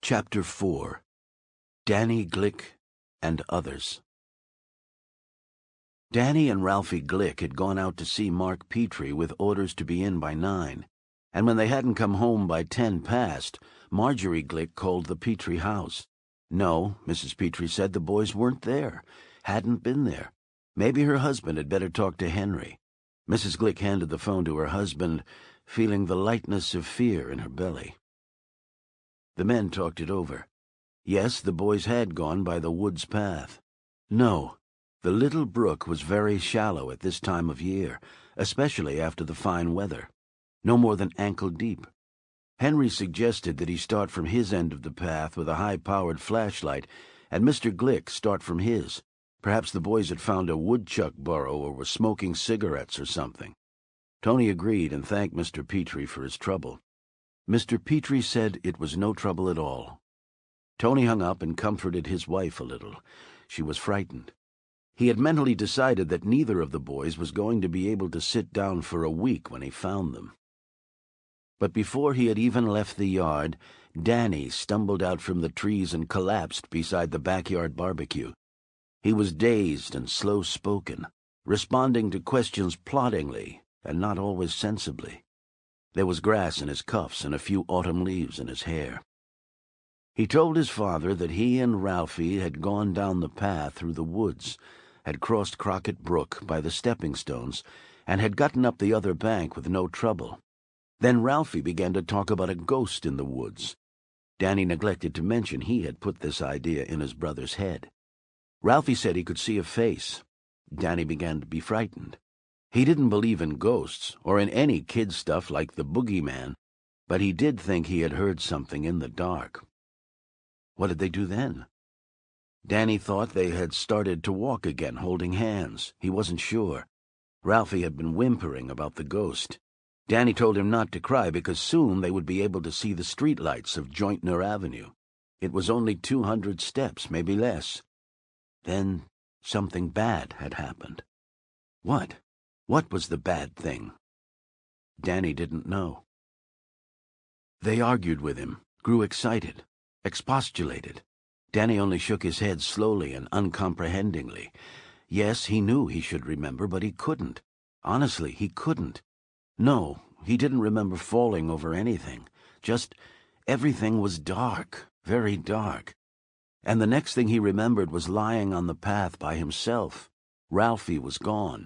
Chapter 4. Danny Glick and Others. Danny and Ralphie Glick had gone out to see Mark Petrie with orders to be in by 9, and when they hadn't come home by 10 past, Marjorie Glick called the Petrie house. No, Mrs. Petrie said the boys weren't there, hadn't been there. Maybe her husband had better talk to Henry. Mrs. Glick handed the phone to her husband, feeling the lightness of fear in her belly. The men talked it over. Yes, the boys had gone by the woods path. No, the little brook was very shallow at this time of year, especially after the fine weather. No more than ankle deep. Henry suggested that he start from his end of the path with a high-powered flashlight, and Mr. Glick start from his. Perhaps the boys had found a woodchuck burrow or were smoking cigarettes or something. Tony agreed and thanked Mr. Petrie for his trouble. Mr. Petrie said it was no trouble at all. Tony hung up and comforted his wife a little. She was frightened. He had mentally decided that neither of the boys was going to be able to sit down for a week when he found them. But before he had even left the yard, Danny stumbled out from the trees and collapsed beside the backyard barbecue. He was dazed and slow-spoken, responding to questions ploddingly and not always sensibly. There was grass in his cuffs and a few autumn leaves in his hair. He told his father that he and Ralphie had gone down the path through the woods, had crossed Crockett Brook by the stepping stones, and had gotten up the other bank with no trouble. Then Ralphie began to talk about a ghost in the woods. Danny neglected to mention he had put this idea in his brother's head. Ralphie said he could see a face. Danny began to be frightened. He didn't believe in ghosts or in any kid stuff like the boogeyman, but he did think he had heard something in the dark. What did they do then? Danny thought they had started to walk again, holding hands. He wasn't sure. Ralphie had been whimpering about the ghost. Danny told him not to cry because soon they would be able to see the streetlights of Jointner Avenue. It was only 200 steps, maybe less. Then something bad had happened. What? What was the bad thing? Danny didn't know. They argued with him, grew excited, expostulated. Danny only shook his head slowly and uncomprehendingly. Yes, he knew he should remember, but he couldn't. Honestly, he couldn't. No, he didn't remember falling over anything. Just everything was dark, very dark. And the next thing he remembered was lying on the path by himself. Ralphie was gone.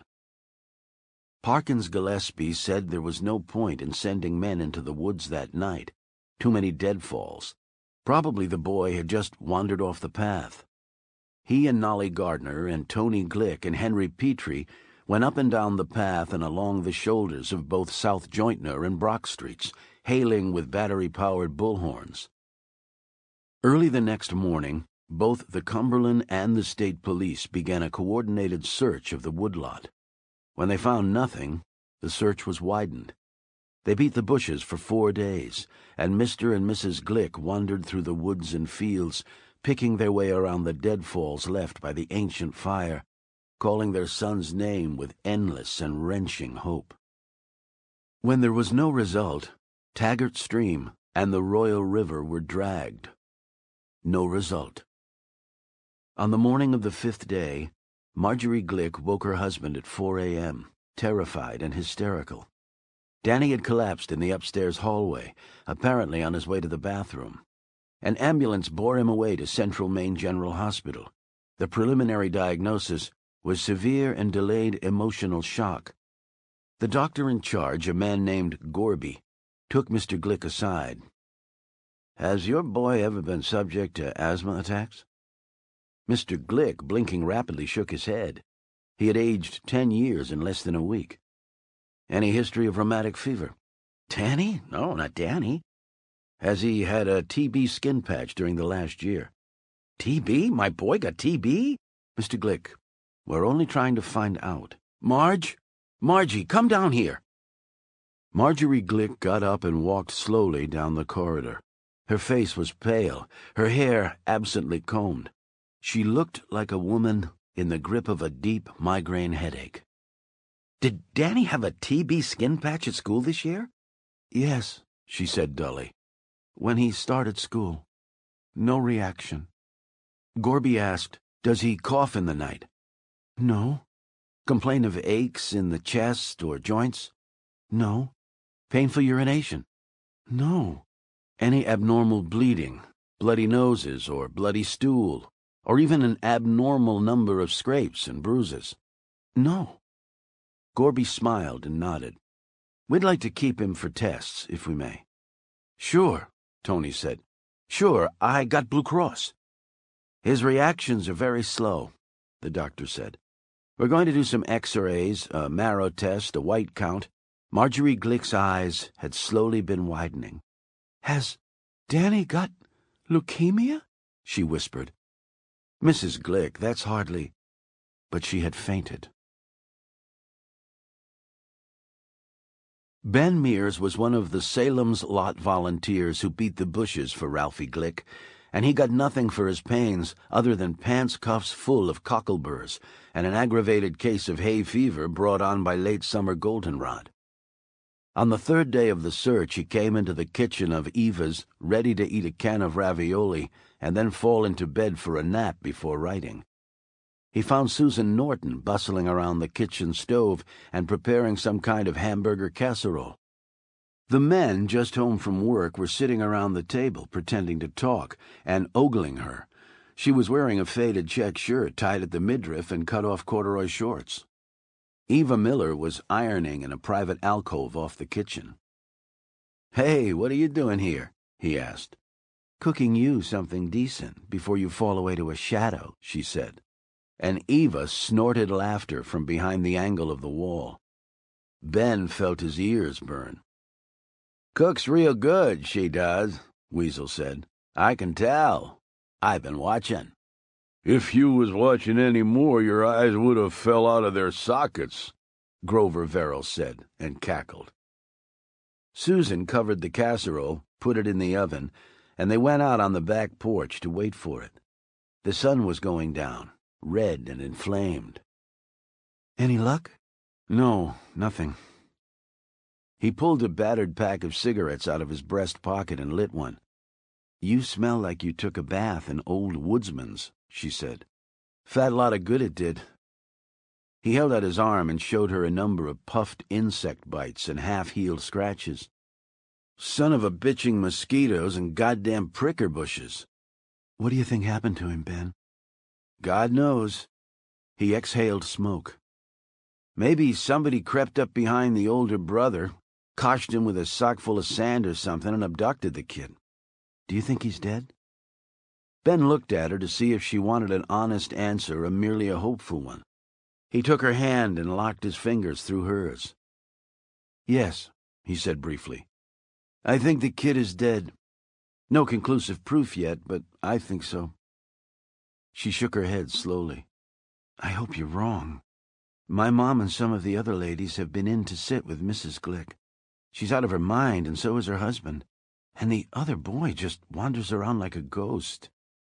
Parkins Gillespie said there was no point in sending men into the woods that night. Too many deadfalls. Probably the boy had just wandered off the path. He and Nolly Gardner and Tony Glick and Henry Petrie went up and down the path and along the shoulders of both South Jointner and Brock Streets, hailing with battery-powered bullhorns. Early the next morning, both the Cumberland and the state police began a coordinated search of the woodlot. When they found nothing, the search was widened. They beat the bushes for 4 days, and Mr. and Mrs. Glick wandered through the woods and fields, picking their way around the deadfalls left by the ancient fire, calling their son's name with endless and wrenching hope. When there was no result, Taggart Stream and the Royal River were dragged. No result. On the morning of the 5th day, Marjorie Glick woke her husband at 4 a.m., terrified and hysterical. Danny had collapsed in the upstairs hallway, apparently on his way to the bathroom. An ambulance bore him away to Central Maine General Hospital. The preliminary diagnosis was severe and delayed emotional shock. The doctor in charge, a man named Gorby, took Mr. Glick aside. "Has your boy ever been subject to asthma attacks?" Mr. Glick, blinking rapidly, shook his head. He had aged 10 years in less than a week. "Any history of rheumatic fever?" "Danny? No, not Danny." "Has he had a TB skin patch during the last year?" "TB? My boy got TB?" "Mr. Glick, we're only trying to find out." Margie, come down here." Marjorie Glick got up and walked slowly down the corridor. Her face was pale, her hair absently combed. She looked like a woman in the grip of a deep migraine headache. "Did Danny have a TB skin patch at school this year?" "Yes," she said dully. "When he started school." No reaction. Gorby asked, "Does he cough in the night?" "No." "Complain of aches in the chest or joints?" "No." "Painful urination?" "No." "Any abnormal bleeding, bloody noses or bloody stool, or even an abnormal number of scrapes and bruises?" "No." Gorby smiled and nodded. "We'd like to keep him for tests, if we may." "Sure," Tony said. "Sure, I got Blue Cross." "His reactions are very slow," the doctor said. "We're going to do some x-rays, a marrow test, a white count." Marjorie Glick's eyes had slowly been widening. "Has Danny got leukemia?" she whispered. "Mrs. Glick, that's hardly—" But she had fainted. Ben Mears was one of the Salem's Lot volunteers who beat the bushes for Ralphie Glick, and he got nothing for his pains other than pants cuffs full of cockleburs and an aggravated case of hay fever brought on by late summer goldenrod. On the third day of the search, he came into the kitchen of Eva's, ready to eat a can of ravioli and then fall into bed for a nap before writing. He found Susan Norton bustling around the kitchen stove and preparing some kind of hamburger casserole. The men, just home from work, were sitting around the table pretending to talk and ogling her. She was wearing a faded check shirt tied at the midriff and cut-off corduroy shorts. Eva Miller was ironing in a private alcove off the kitchen. "Hey, what are you doing here?" he asked. "Cooking you something decent before you fall away to a shadow," she said. And Eva snorted laughter from behind the angle of the wall. Ben felt his ears burn. "Cooks real good, she does," Weasel said. "I can tell. I've been watching." "If you was watching any more, your eyes would have fell out of their sockets," Grover Verrill said, and cackled. Susan covered the casserole, put it in the oven, and they went out on the back porch to wait for it. The sun was going down, red and inflamed. "Any luck?" "No, nothing." He pulled a battered pack of cigarettes out of his breast pocket and lit one. "You smell like you took a bath in Old Woodsman's," she said. "Fat lot of good it did." He held out his arm and showed her a number of puffed insect bites and half-healed scratches. "Son of a bitching mosquitoes and goddamn pricker bushes." "What do you think happened to him, Ben?" "God knows." He exhaled smoke. "Maybe somebody crept up behind the older brother, coshed him with a sock full of sand or something, and abducted the kid." "Do you think he's dead?" Ben looked at her to see if she wanted an honest answer or merely a hopeful one. He took her hand and locked his fingers through hers. "Yes," he said briefly. "I think the kid is dead. No conclusive proof yet, but I think so." She shook her head slowly. "I hope you're wrong. My mom and some of the other ladies have been in to sit with Mrs. Glick. She's out of her mind, and so is her husband. And the other boy just wanders around like a ghost."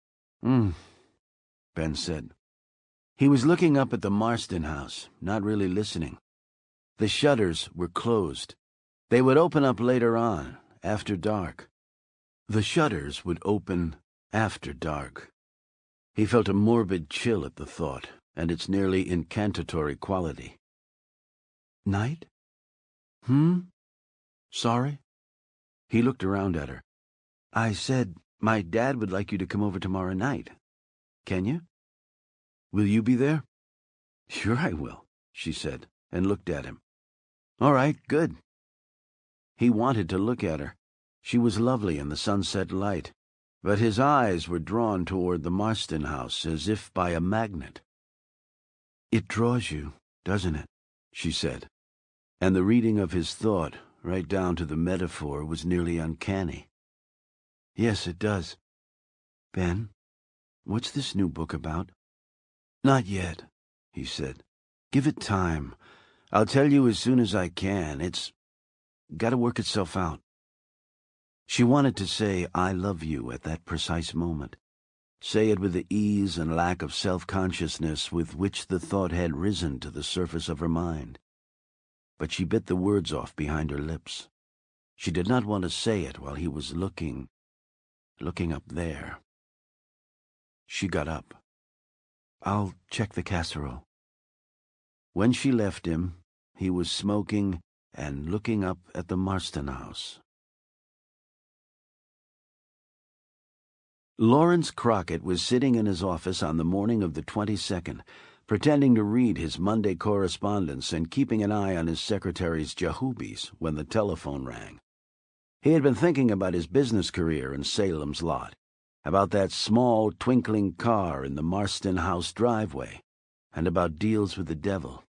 Ben said. He was looking up at the Marston house, not really listening. The shutters were closed. They would open up later on, after dark. The shutters would open after dark. He felt a morbid chill at the thought, and its nearly incantatory quality. "Night? Sorry?" He looked around at her. "I said my dad would like you to come over tomorrow night. Can you? Will you be there?" "Sure I will," she said, and looked at him. "All right, good." He wanted to look at her. She was lovely in the sunset light, but his eyes were drawn toward the Marston house as if by a magnet. "It draws you, doesn't it?" she said, and the reading of his thought, right down to the metaphor, was nearly uncanny. "Yes, it does. Ben, what's this new book about?" "Not yet," he said. "Give it time. I'll tell you as soon as I can. It's got to work itself out." She wanted to say, "I love you," at that precise moment. Say it with the ease and lack of self-consciousness with which the thought had risen to the surface of her mind. But she bit the words off behind her lips. She did not want to say it while he was looking up there. She got up. "I'll check the casserole." When she left him, he was smoking and looking up at the Marston house. Lawrence Crockett was sitting in his office on the morning of the 22nd, pretending to read his Monday correspondence and keeping an eye on his secretary's jahoobies when the telephone rang. He had been thinking about his business career in Salem's Lot, about that small, twinkling car in the Marston house driveway, and about deals with the devil.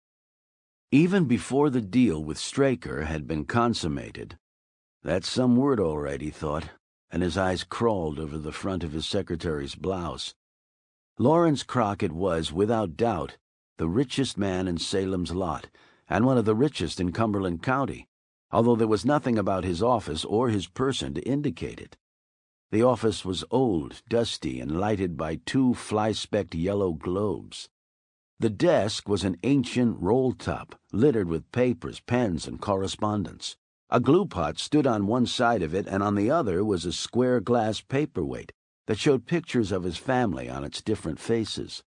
Even before the deal with Straker had been consummated, "That's some word all right," he thought, and his eyes crawled over the front of his secretary's blouse. Lawrence Crockett was, without doubt, the richest man in Salem's Lot, and one of the richest in Cumberland County, although there was nothing about his office or his person to indicate it. The office was old, dusty, and lighted by two fly-specked yellow globes. The desk was an ancient roll-top, littered with papers, pens, and correspondence. A glue pot stood on one side of it, and on the other was a square glass paperweight that showed pictures of his family on its different faces.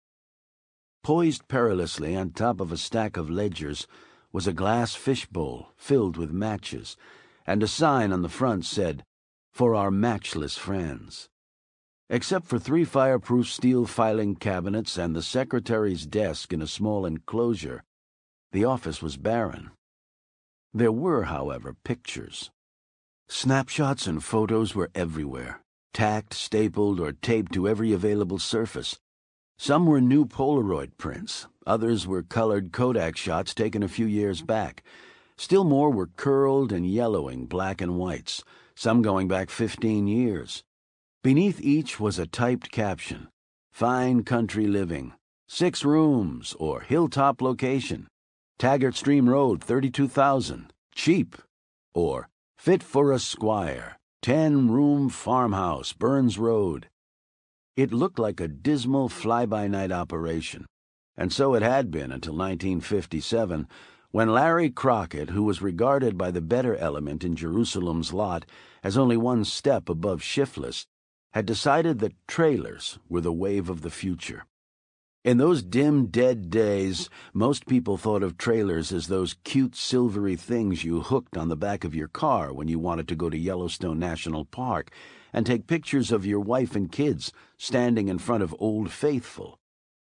Poised perilously on top of a stack of ledgers was a glass fishbowl filled with matches, and a sign on the front said, "For our matchless friends." Except for 3 fireproof steel filing cabinets and the secretary's desk in a small enclosure, the office was barren. There were, however, pictures. Snapshots and photos were everywhere, tacked, stapled, or taped to every available surface. Some were new Polaroid prints, others were colored Kodak shots taken a few years back. Still more were curled and yellowing black and whites, some going back 15 years. Beneath each was a typed caption, "Fine country living, 6 rooms or hilltop location, Taggart Stream Road, 32,000, cheap," or "Fit for a squire, 10-room farmhouse, Burns Road." It looked like a dismal fly-by-night operation, and so it had been until 1957, when Larry Crockett, who was regarded by the better element in Jerusalem's Lot as only one step above shiftless, had decided that trailers were the wave of the future. In those dim, dead days, most people thought of trailers as those cute, silvery things you hooked on the back of your car when you wanted to go to Yellowstone National Park and take pictures of your wife and kids standing in front of Old Faithful.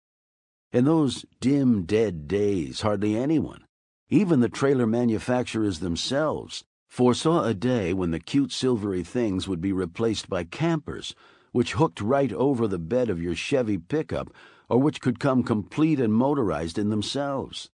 In those dim, dead days, hardly anyone, even the trailer manufacturers themselves, foresaw a day when the cute, silvery things would be replaced by campers, which hooked right over the bed of your Chevy pickup, or which could come complete and motorized in themselves.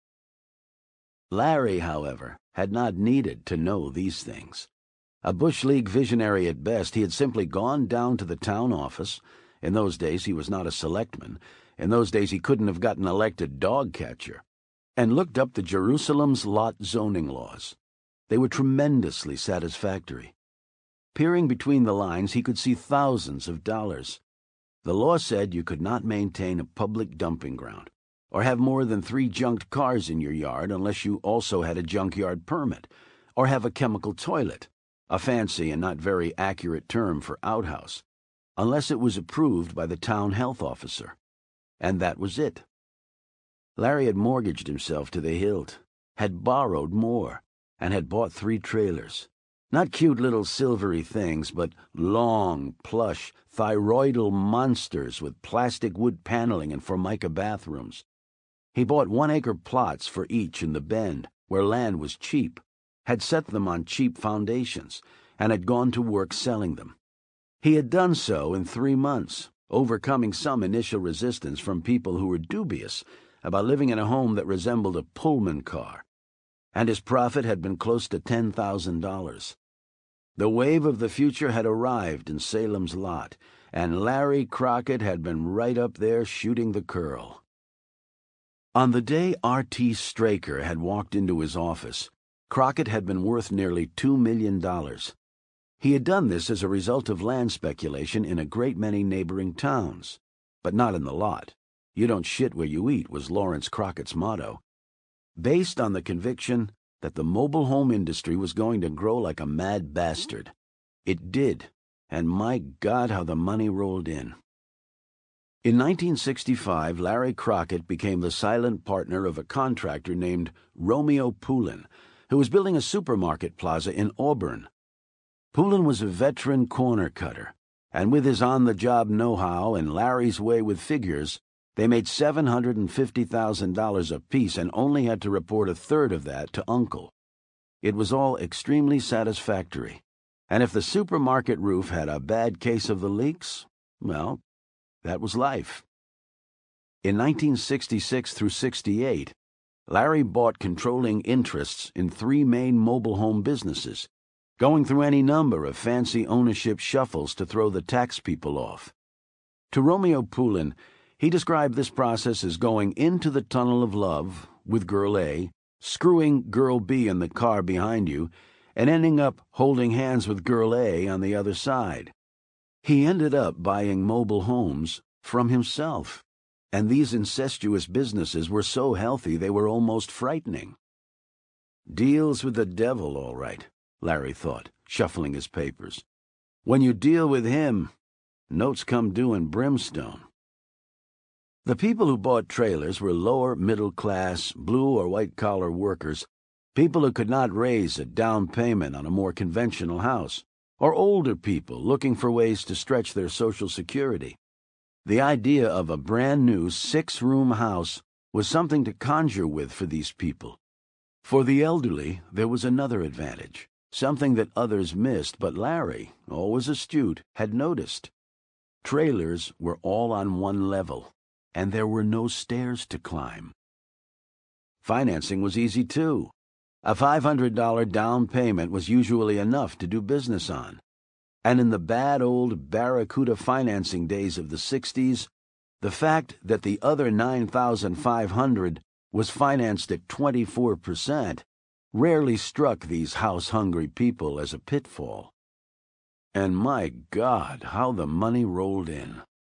Larry, however, had not needed to know these things. A Bush League visionary at best, he had simply gone down to the town office. In those days he was not a selectman. In those days he couldn't have gotten elected dog catcher. And looked up the Jerusalem's Lot zoning laws. They were tremendously satisfactory. Peering between the lines, he could see thousands of dollars. The law said you could not maintain a public dumping ground or have more than 3 junked cars in your yard unless you also had a junkyard permit, or have a chemical toilet, a fancy and not very accurate term for outhouse, unless it was approved by the town health officer. And that was it. Larry had mortgaged himself to the hilt, had borrowed more, and had bought 3 trailers. Not cute little silvery things, but long, plush, thyroidal monsters with plastic wood paneling and Formica bathrooms. He bought 1-acre plots for each in the Bend, where land was cheap, had set them on cheap foundations, and had gone to work selling them. He had done so in 3 months, overcoming some initial resistance from people who were dubious about living in a home that resembled a Pullman car, and his profit had been close to $10,000. The wave of the future had arrived in Salem's Lot, and Larry Crockett had been right up there shooting the curl. On the day R.T. Straker had walked into his office, Crockett had been worth nearly $2 million. He had done this as a result of land speculation in a great many neighboring towns, but not in the Lot. "You don't shit where you eat" was Lawrence Crockett's motto, based on the conviction that the mobile home industry was going to grow like a mad bastard. It did, and my God, how the money rolled in. In 1965, Larry Crockett became the silent partner of a contractor named Romeo Poulin, who was building a supermarket plaza in Auburn. Poulin was a veteran corner cutter, and with his on-the-job know-how and Larry's way with figures, they made $750,000 apiece and only had to report a third of that to Uncle. It was all extremely satisfactory, and if the supermarket roof had a bad case of the leaks, well, that was life. In 1966 through 68, Larry bought controlling interests in 3 main mobile home businesses, going through any number of fancy ownership shuffles to throw the tax people off. To Romeo Poulin, he described this process as going into the tunnel of love with Girl A, screwing Girl B in the car behind you, and ending up holding hands with Girl A on the other side. He ended up buying mobile homes from himself, and these incestuous businesses were so healthy they were almost frightening. Deals with the devil, all right, Larry thought, shuffling his papers. When you deal with him, notes come due in brimstone. The people who bought trailers were lower middle class, blue or white collar workers, people who could not raise a down payment on a more conventional house, or older people looking for ways to stretch their Social Security. The idea of a brand new 6-room house was something to conjure with for these people. For the elderly, there was another advantage, something that others missed, but Larry, always astute, had noticed. Trailers were all on one level, and there were no stairs to climb. Financing was easy, too. A $500 down payment was usually enough to do business on. And in the bad old Barracuda financing days of the 60s, the fact that the other $9,500 was financed at 24% rarely struck these house-hungry people as a pitfall. And my God, how the money rolled in.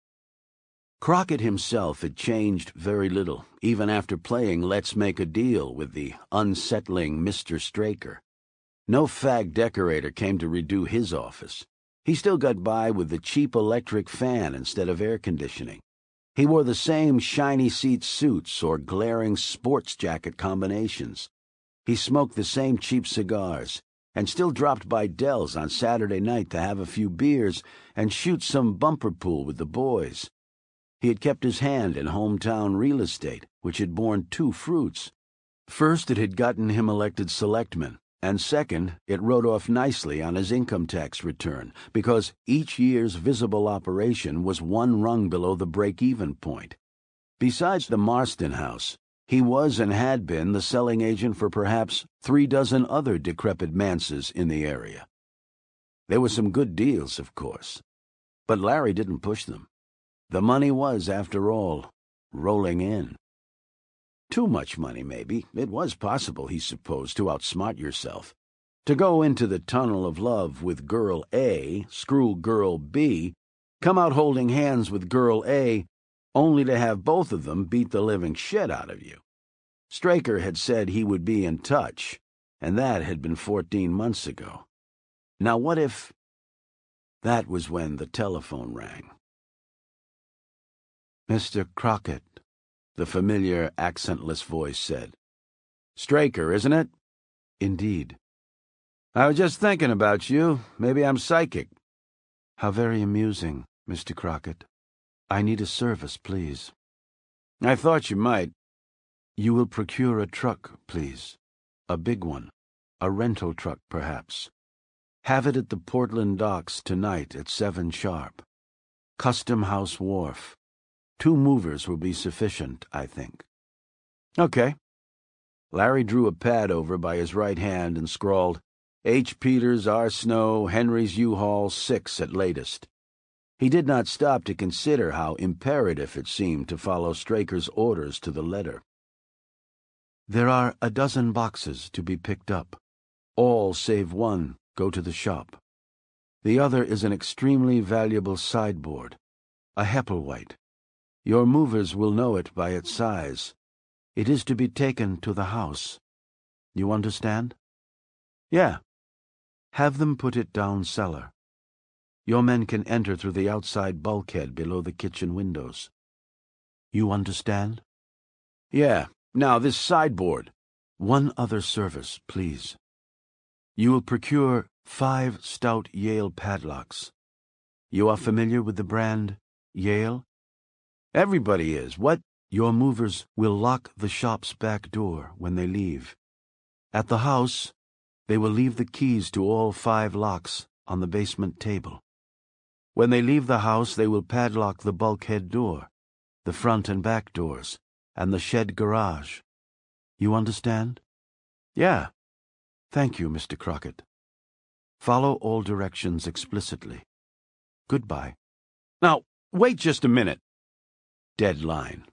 Crockett himself had changed very little, even after playing Let's Make a Deal with the unsettling Mr. Straker. No fag decorator came to redo his office. He still got by with the cheap electric fan instead of air conditioning. He wore the same shiny seat suits or glaring sports jacket combinations. He smoked the same cheap cigars, and still dropped by Dell's on Saturday night to have a few beers and shoot some bumper pool with the boys. He had kept his hand in hometown real estate, which had borne 2 fruits. First, it had gotten him elected selectman, and second, it wrote off nicely on his income tax return, because each year's visible operation was 1 rung below the break-even point. Besides the Marston house, he was and had been the selling agent for perhaps 3 dozen other decrepit manses in the area. There were some good deals, of course, but Larry didn't push them. The money was, after all, rolling in. Too much money, maybe. It was possible, he supposed, to outsmart yourself. To go into the tunnel of love with Girl A, screw Girl B, come out holding hands with Girl A, only to have both of them beat the living shit out of you. Straker had said he would be in touch, and that had been 14 months ago. Now what if... That was when the telephone rang. "Mr. Crockett," the familiar, accentless voice said. "Straker, isn't it?" "Indeed." "I was just thinking about you. Maybe I'm psychic." "How very amusing, Mr. Crockett. I need a service, please." "I thought you might." "You will procure a truck, please. A big one. A rental truck, perhaps. Have it at the Portland docks tonight at 7 sharp. Custom House Wharf. 2 movers will be sufficient, I think." "Okay." Larry drew a pad over by his right hand and scrawled, H. Peters, R. Snow, Henry's U-Haul, 6 at latest. He did not stop to consider how imperative it seemed to follow Straker's orders to the letter. "There are a dozen boxes to be picked up. All save one go to the shop. The other is an extremely valuable sideboard, a Hepplewhite. Your movers will know it by its size. It is to be taken to the house. You understand?" "Yeah." "Have them put it down cellar. Your men can enter through the outside bulkhead below the kitchen windows." You understand? Yeah. Now, this sideboard. One other service, please. You will procure 5 stout Yale padlocks. You are familiar with the brand Yale? Everybody is. What? Your movers will lock the shop's back door when they leave. At the house, they will leave the keys to all 5 locks on the basement table. When they leave the house, they will padlock the bulkhead door, the front and back doors, and the shed garage. You understand? Yeah. Thank you, Mr. Crockett. Follow all directions explicitly. Goodbye. Now, wait just a minute. Deadline.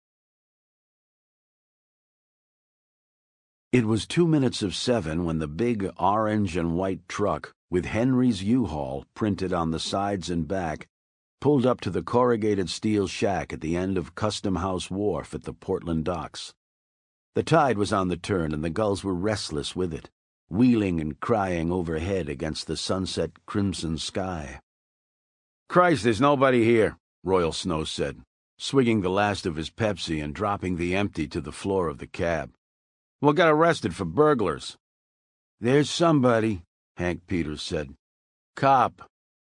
It was 2 minutes of 7 when the big orange and white truck, with Henry's U-Haul printed on the sides and back, pulled up to the corrugated steel shack at the end of Custom House Wharf at the Portland docks. The tide was on the turn, and the gulls were restless with it, wheeling and crying overhead against the sunset crimson sky. "Christ, there's nobody here," Royal Snow said, swigging the last of his Pepsi and dropping the empty to the floor of the cab. "We'll get arrested for burglars." "There's somebody," Hank Peters said. "Cop."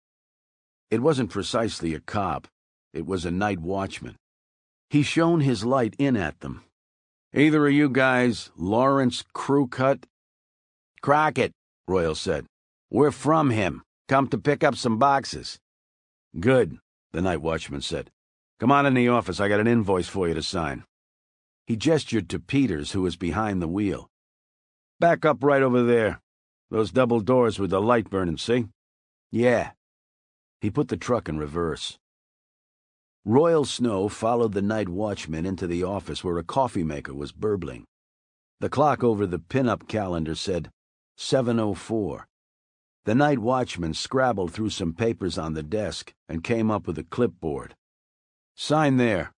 It wasn't precisely a cop. It was a night watchman. He shone his light in at them. "Either of you guys Lawrence Crewcut?" "Crockett," Royal said. "We're from him. Come to pick up some boxes." "Good," the night watchman said. "Come on in the office. I got an invoice for you to sign." He gestured to Peters, who was behind the wheel. "Back up right over there. Those double doors with the light burning, see?" "Yeah." He put the truck in reverse. Royal Snow followed the night watchman into the office where a coffee maker was burbling. The clock over the pin-up calendar said 7:04. The night watchman scrabbled through some papers on the desk and came up with a clipboard. "Sign there."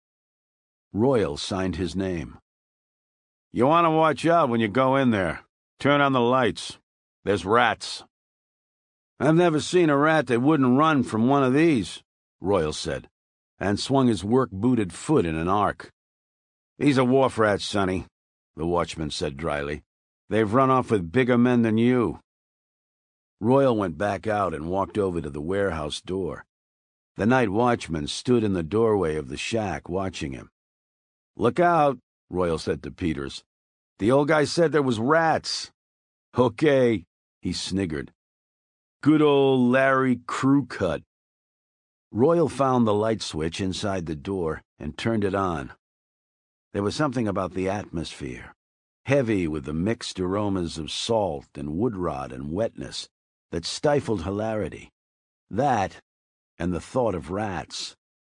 Royal signed his name. "You want to watch out when you go in there. Turn on the lights. There's rats." "I've never seen a rat that wouldn't run from one of these," Royal said, and swung his work-booted foot in an arc. "These are wharf rats, Sonny," the watchman said dryly. "They've run off with bigger men than you." Royal went back out and walked over to the warehouse door. The night watchman stood in the doorway of the shack watching him. "Look out," Royal said to Peters. "The old guy said there was rats." "Okay," he sniggered. "Good old Larry Crewcut." Royal found the light switch inside the door and turned it on. There was something about the atmosphere, heavy with the mixed aromas of salt and wood rot and wetness, that stifled hilarity. That, and the thought of rats.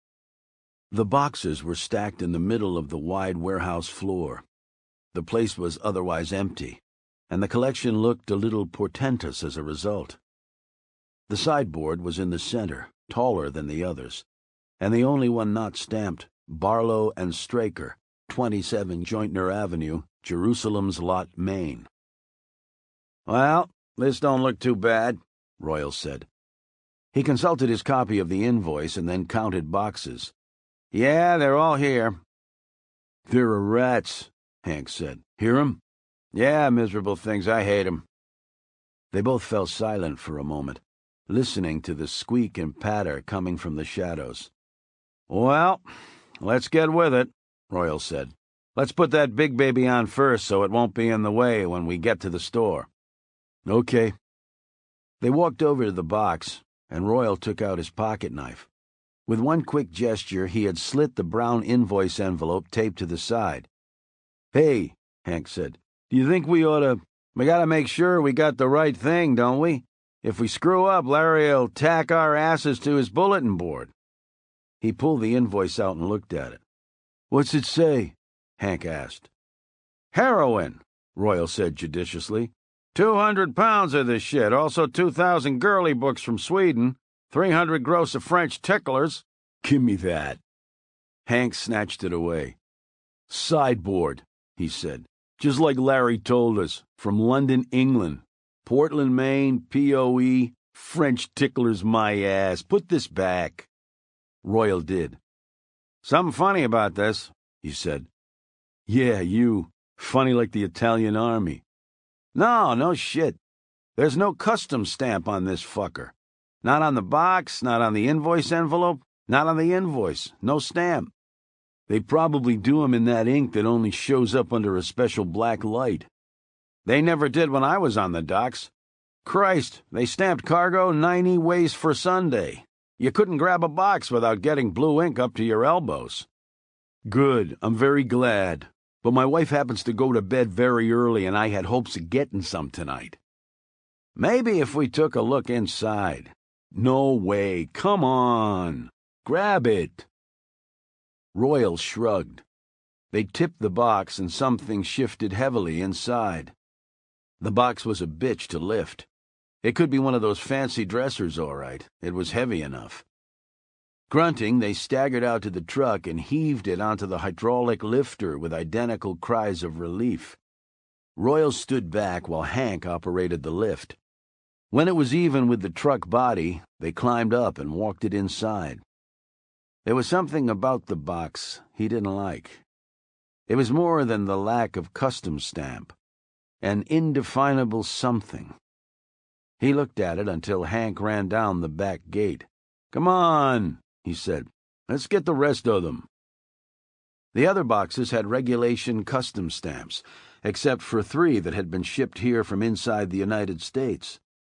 The boxes were stacked in the middle of the wide warehouse floor. The place was otherwise empty, and the collection looked a little portentous as a result. The sideboard was in the center, taller than the others, and the only one not stamped, Barlow and Straker, 27 Jointner Avenue, Jerusalem's Lot, Maine. "Well, this don't look too bad," Royal said. He consulted his copy of the invoice and then counted boxes. "Yeah, they're all here." "There are rats," Hank said. "Hear 'em?" "Yeah, miserable things. I hate 'em." They both fell silent for a moment, listening to the squeak and patter coming from the shadows. "Well, let's get with it," Royal said. "Let's put that big baby on first so it won't be in the way when we get to the store." "Okay." They walked over to the box, and Royal took out his pocket knife. With one quick gesture, he had slit the brown invoice envelope taped to the side. "Hey," Hank said, "do you think we gotta make sure we got the right thing, don't we? If we screw up, Larry'll tack our asses to his bulletin board." He pulled the invoice out and looked at it. "What's it say?" Hank asked. "Heroin," Royal said judiciously. 200 pounds of this shit, also 2,000 girly books from Sweden, 300 gross of French ticklers." "Give me that." Hank snatched it away. "Sideboard," he said. "Just like Larry told us, from London, England. Portland, Maine, POE, French ticklers my ass. Put this back." Royal did. "Something funny about this," he said. "Yeah, you. Funny like the Italian army." No shit. There's no customs stamp on this fucker. Not on the box, not on the invoice envelope, not on the invoice. No stamp. They probably do 'em in that ink that only shows up under a special black light. They never did when I was on the docks. Christ, they stamped cargo 90 ways for Sunday. You couldn't grab a box without getting blue ink up to your elbows. Good, I'm very glad. But my wife happens to go to bed very early, and I had hopes of getting some tonight. Maybe if we took a look inside. No way, come on. Grab it. Royal shrugged. They tipped the box, and something shifted heavily inside. The box was a bitch to lift. It could be one of those fancy dressers, all right. It was heavy enough. Grunting, they staggered out to the truck and heaved it onto the hydraulic lifter with identical cries of relief. Royal stood back while Hank operated the lift. When it was even with the truck body, they climbed up and walked it inside. There was something about the box he didn't like. It was more than the lack of customs stamp. An indefinable something. He looked at it until Hank ran down the back gate. "Come on," he said. "Let's get the rest of them." The other boxes had regulation customs stamps, except for 3 that had been shipped here from inside the United States.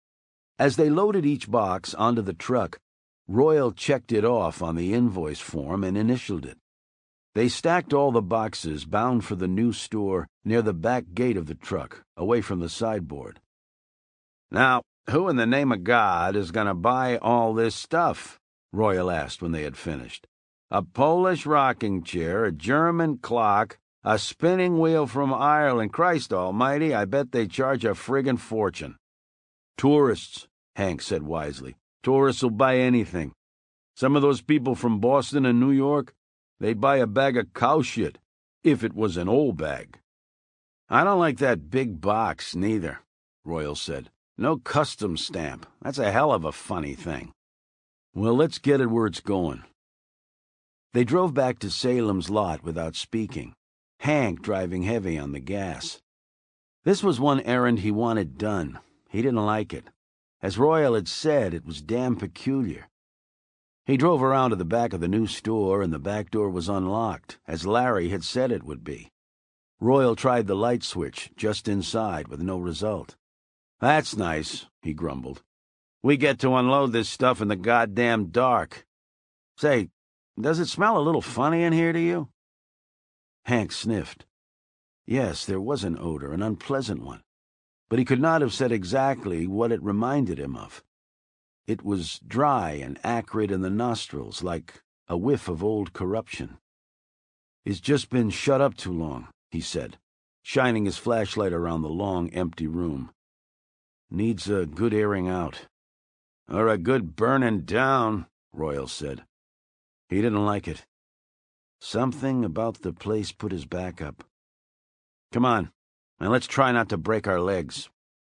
As they loaded each box onto the truck, Royal checked it off on the invoice form and initialed it. They stacked all the boxes bound for the new store near the back gate of the truck, away from the sideboard. "Now, who in the name of God is going to buy all this stuff?" Royal asked when they had finished. "A Polish rocking chair, a German clock, a spinning wheel from Ireland. Christ almighty, I bet they charge a friggin' fortune." "Tourists," Hank said wisely. "Tourists will buy anything. Some of those people from Boston and New York, they'd buy a bag of cow shit, if it was an old bag." "I don't like that big box, neither," Royal said. "No customs stamp. That's a hell of a funny thing." "Well, let's get it where it's going." They drove back to Salem's lot without speaking, Hank driving heavy on the gas. This was one errand he wanted done. He didn't like it. As Royal had said, it was damn peculiar. He drove around to the back of the new store, and the back door was unlocked, as Larry had said it would be. Royal tried the light switch just inside with no result. "That's nice," he grumbled. "We get to unload this stuff in the goddamn dark. Say, does it smell a little funny in here to you?" Hank sniffed. Yes, there was an odor, an unpleasant one, but he could not have said exactly what it reminded him of. It was dry and acrid in the nostrils, like a whiff of old corruption. "It's just been shut up too long," he said, shining his flashlight around the long, empty room. "Needs a good airing out." "Or a good burning down," Royal said. He didn't like it. Something about the place put his back up. "Come on, and let's try not to break our legs."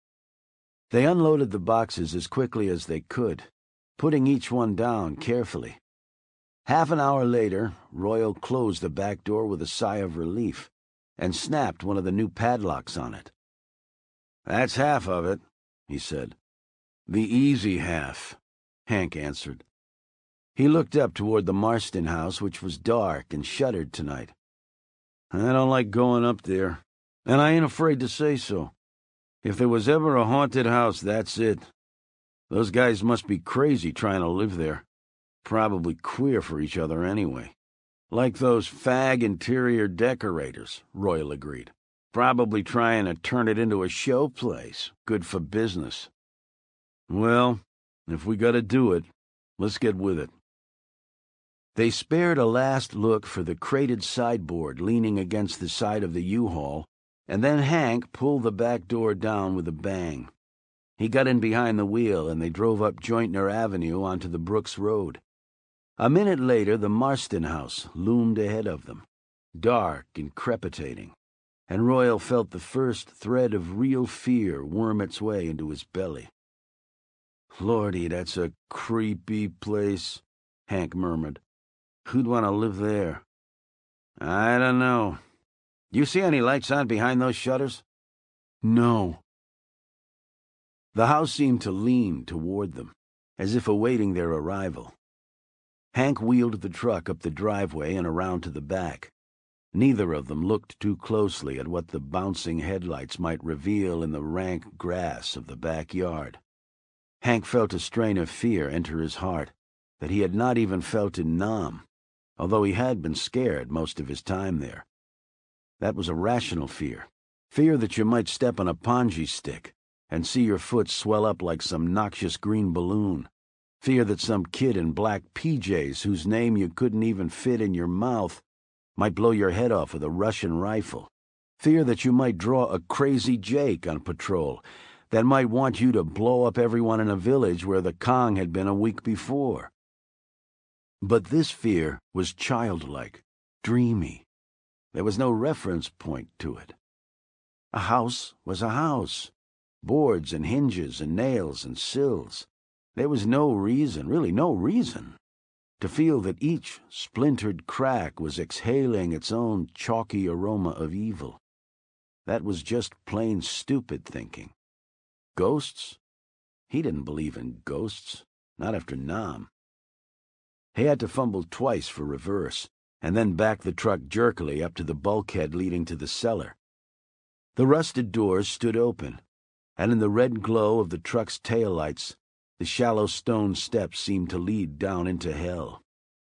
They unloaded the boxes as quickly as they could, putting each one down carefully. Half an hour later, Royal closed the back door with a sigh of relief and snapped one of the new padlocks on it. "That's half of it," he said. "The easy half," Hank answered. He looked up toward the Marston house, which was dark and shuttered tonight. "I don't like going up there, and I ain't afraid to say so. If there was ever a haunted house, that's it. Those guys must be crazy trying to live there. Probably queer for each other anyway. Like those fag interior decorators," Royal agreed. "Probably trying to turn it into a show place, good for business." "Well, if we gotta do it, let's get with it." They spared a last look for the crated sideboard leaning against the side of the U-Haul, and then Hank pulled the back door down with a bang. He got in behind the wheel, and they drove up Jointner Avenue onto the Brooks Road. A minute later, the Marston house loomed ahead of them, dark and crepitating, and Royal felt the first thread of real fear worm its way into his belly. "Lordy, that's a creepy place," Hank murmured. Who'd want to live there? I don't know. You see any lights on behind those shutters? No. The house seemed to lean toward them, as if awaiting their arrival. Hank wheeled the truck up the driveway and around to the back. Neither of them looked too closely at what the bouncing headlights might reveal in the rank grass of the backyard. Hank felt a strain of fear enter his heart that he had not even felt in Nam, although he had been scared most of his time there. That was a rational fear that you might step on a ponji stick and see your foot swell up like some noxious green balloon, fear that some kid in black PJs whose name you couldn't even fit in your mouth might blow your head off with a Russian rifle, fear that you might draw a crazy Jake on patrol that might want you to blow up everyone in a village where the Kong had been a week before. But this fear was childlike, dreamy. There was no reference point to it. A house was a house. Boards and hinges and nails and sills. There was no reason, really no reason, to feel that each splintered crack was exhaling its own chalky aroma of evil. That was just plain stupid thinking. Ghosts? He didn't believe in ghosts, not after Nam. He had to fumble twice for reverse, and then back the truck jerkily up to the bulkhead leading to the cellar. The rusted doors stood open, and in the red glow of the truck's taillights, the shallow stone steps seemed to lead down into hell.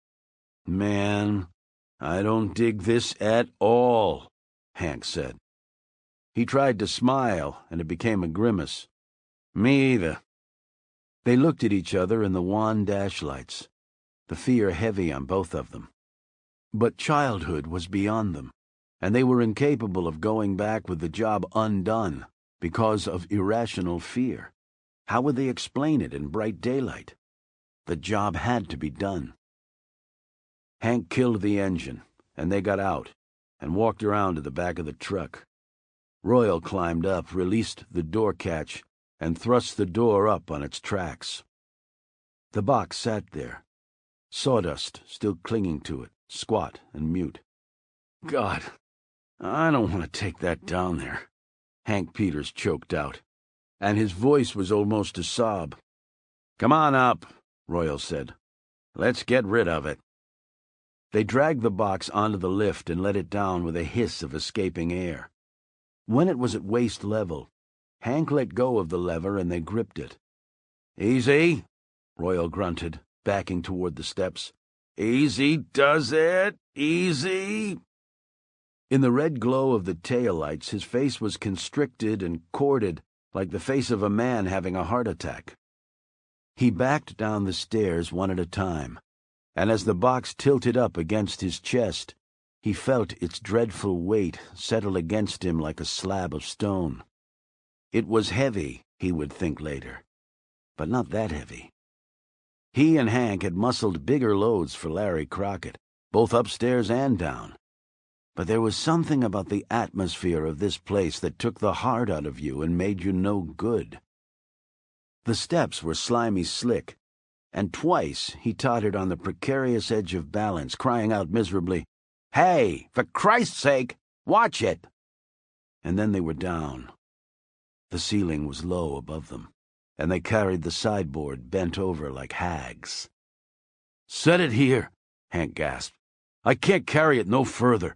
Man, I don't dig this at all, Hank said. He tried to smile, and it became a grimace. Me either. They looked at each other in the wan dashlights, the fear heavy on both of them. But childhood was beyond them, and they were incapable of going back with the job undone because of irrational fear. How would they explain it in bright daylight? The job had to be done. Hank killed the engine, and they got out and walked around to the back of the truck. Royal climbed up, released the door catch, and thrust the door up on its tracks. The box sat there, sawdust still clinging to it, squat and mute. God, I don't want to take that down there, Hank Peters choked out, and his voice was almost a sob. Come on up, Royal said. Let's get rid of it. They dragged the box onto the lift and let it down with a hiss of escaping air. When it was at waist level, Hank let go of the lever and they gripped it. Easy, Royal grunted, backing toward the steps. Easy does it, easy. In the red glow of the taillights, his face was constricted and corded like the face of a man having a heart attack. He backed down the stairs one at a time, and as the box tilted up against his chest, he felt its dreadful weight settle against him like a slab of stone. It was heavy, he would think later, but not that heavy. He and Hank had muscled bigger loads for Larry Crockett, both upstairs and down. But there was something about the atmosphere of this place that took the heart out of you and made you no good. The steps were slimy slick, and twice he tottered on the precarious edge of balance, crying out miserably, Hey, for Christ's sake, watch it! And then they were down. The ceiling was low above them, and they carried the sideboard bent over like hags. Set it here, Hank gasped. I can't carry it no further.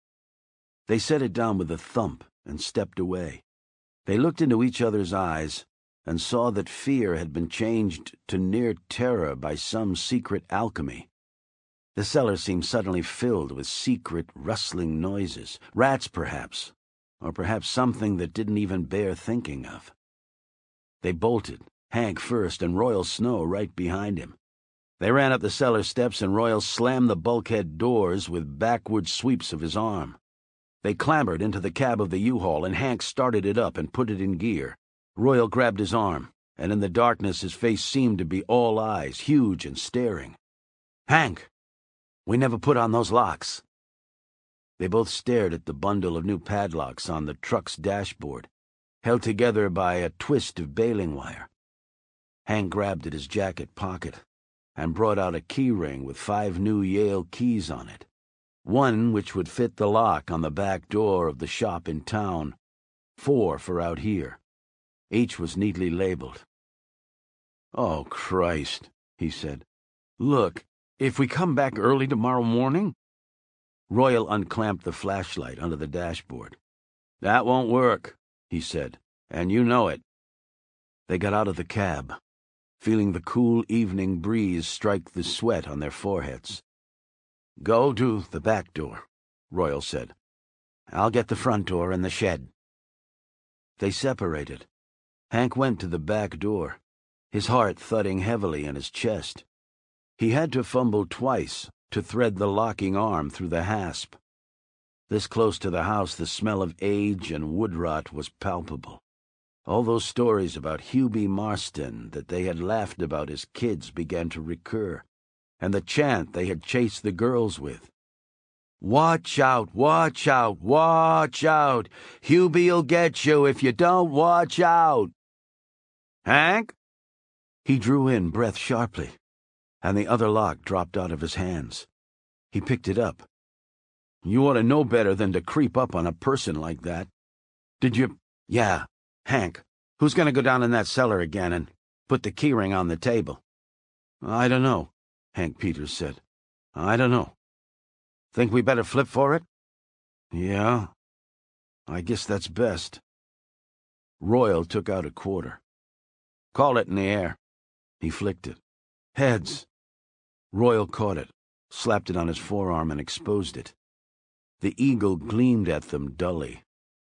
They set it down with a thump and stepped away. They looked into each other's eyes and saw that fear had been changed to near terror by some secret alchemy. The cellar seemed suddenly filled with secret, rustling noises, rats perhaps, or perhaps something that didn't even bear thinking of. They bolted, Hank first and Royal Snow right behind him. They ran up the cellar steps and Royal slammed the bulkhead doors with backward sweeps of his arm. They clambered into the cab of the U-Haul and Hank started it up and put it in gear. Royal grabbed his arm, and in the darkness his face seemed to be all eyes, huge and staring. Hank! We never put on those locks. They both stared at the bundle of new padlocks on the truck's dashboard, held together by a twist of baling wire. Hank grabbed at his jacket pocket, and brought out a key ring with 5 new Yale keys on it, one which would fit the lock on the back door of the shop in town, 4 for out here. Each was neatly labeled. "Oh, Christ," he said. "Look, if we come back early tomorrow morning?" Royal unclamped the flashlight under the dashboard. "That won't work," he said, "and you know it." They got out of the cab, feeling the cool evening breeze strike the sweat on their foreheads. "Go to the back door," Royal said. "I'll get the front door and the shed." They separated. Hank went to the back door, his heart thudding heavily in his chest. He had to fumble twice to thread the locking arm through the hasp. This close to the house, the smell of age and wood rot was palpable. All those stories about Hubie Marston that they had laughed about as kids began to recur, and the chant they had chased the girls with. "Watch out, watch out, watch out! Hubie'll get you if you don't watch out!" "Hank?" He drew in breath sharply, and the other lock dropped out of his hands. He picked it up. "You ought to know better than to creep up on a person like that. Did you—" "Yeah, Hank, who's going to go down in that cellar again and put the keyring on the table?" "I don't know," Hank Peters said. "I don't know. Think we better flip for it?" "Yeah, I guess that's best." Royal took out a quarter. "Call it in the air." He flicked it. "Heads." Royal caught it, slapped it on his forearm, and exposed it. The eagle gleamed at them dully.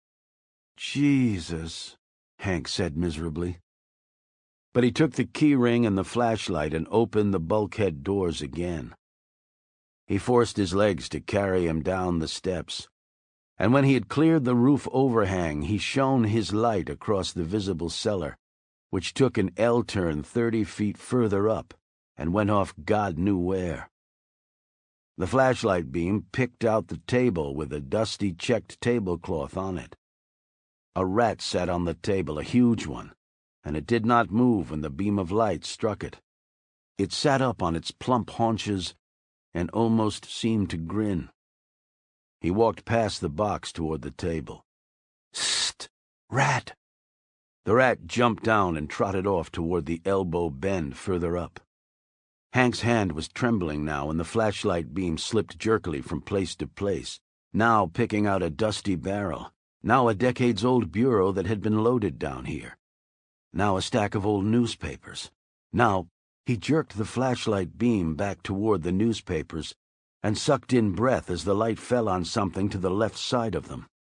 "Jesus," Hank said miserably. But he took the key ring and the flashlight and opened the bulkhead doors again. He forced his legs to carry him down the steps, and when he had cleared the roof overhang, he shone his light across the visible cellar, which took an L-turn 30 feet further up and went off God knew where. The flashlight beam picked out the table with a dusty checked tablecloth on it. A rat sat on the table, a huge one, and it did not move when the beam of light struck it. It sat up on its plump haunches and almost seemed to grin. He walked past the box toward the table. "Sst! Rat!" The rat jumped down and trotted off toward the elbow bend further up. Hank's hand was trembling now, and the flashlight beam slipped jerkily from place to place, now picking out a dusty barrel, now a decades-old bureau that had been loaded down here, now a stack of old newspapers. Now he jerked the flashlight beam back toward the newspapers and sucked in breath as the light fell on something to the left side of them.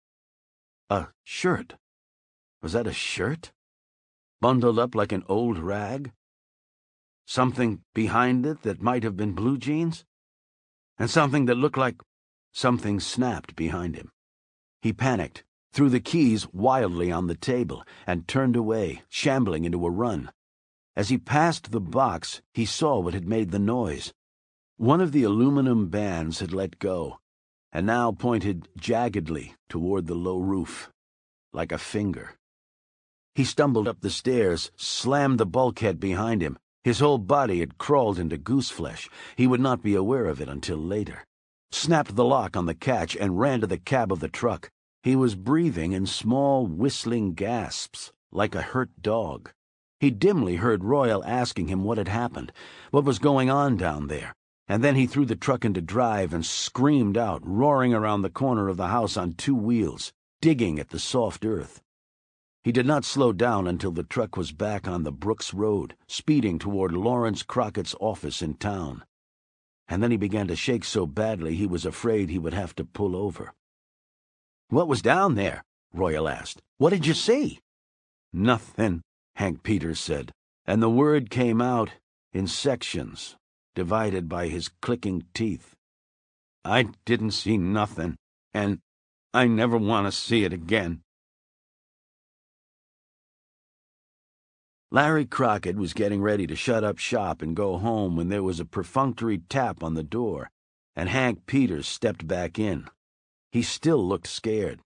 A shirt. Was that a shirt? Bundled up like an old rag? Something behind it that might have been blue jeans? And something that looked like... Something snapped behind him. He panicked, threw the keys wildly on the table, and turned away, shambling into a run. As he passed the box, he saw what had made the noise. One of the aluminum bands had let go, and now pointed jaggedly toward the low roof, like a finger. He stumbled up the stairs, slammed the bulkhead behind him. His whole body had crawled into gooseflesh. He would not be aware of it until later. Snapped the lock on the catch and ran to the cab of the truck. He was breathing in small, whistling gasps, like a hurt dog. He dimly heard Royal asking him what had happened, what was going on down there, and then he threw the truck into drive and screamed out, roaring around the corner of the house on 2 wheels, digging at the soft earth. He did not slow down until the truck was back on the Brooks Road, speeding toward Lawrence Crockett's office in town. And then he began to shake so badly he was afraid he would have to pull over. "What was down there?" Royal asked. "What did you see?" "Nothing," Hank Peters said, and the word came out in sections, divided by his clicking teeth. "I didn't see nothing, and I never want to see it again." Larry Crockett was getting ready to shut up shop and go home when there was a perfunctory tap on the door, and Hank Peters stepped back in. He still looked scared.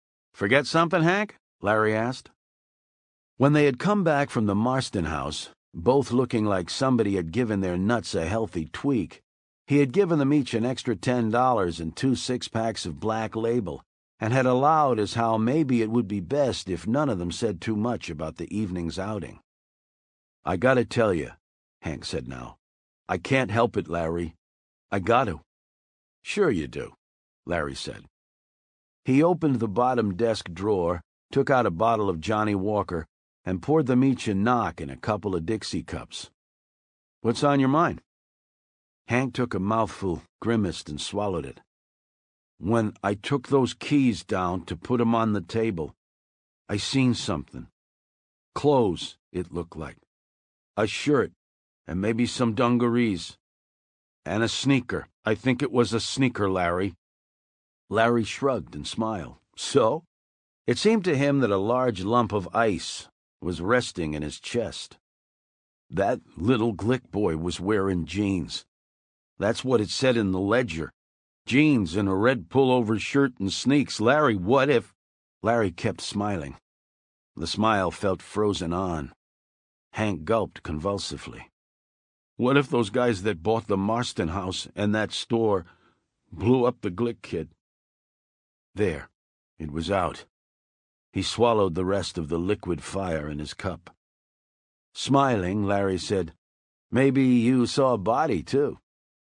"Forget something, Hank?" Larry asked. When they had come back from the Marston house, both looking like somebody had given their nuts a healthy tweak. He had given them each an extra $10 and 2 six-packs of Black Label, and had allowed as how maybe it would be best if none of them said too much about the evening's outing. "I gotta tell you," Hank said now. "I can't help it, Larry. I got to." "Sure you do," Larry said. He opened the bottom desk drawer, took out a bottle of Johnny Walker, and poured them each a knock in a couple of Dixie cups. "What's on your mind?" Hank took a mouthful, grimaced, and swallowed it. "When I took those keys down to put 'em on the table, I seen something. Clothes, it looked like. A shirt, and maybe some dungarees. And a sneaker. I think it was a sneaker, Larry." Larry shrugged and smiled. "So?" It seemed to him that a large lump of ice was resting in his chest. That little Glick boy was wearing jeans. That's what it said in the ledger. Jeans and a red pullover shirt and sneaks. Larry, what if... Larry kept smiling. The smile felt frozen on. Hank gulped convulsively. "What if those guys that bought the Marston house and that store blew up the Glick kid?" There. It was out. He swallowed the rest of the liquid fire in his cup. Smiling, Larry said, "Maybe you saw a body, too."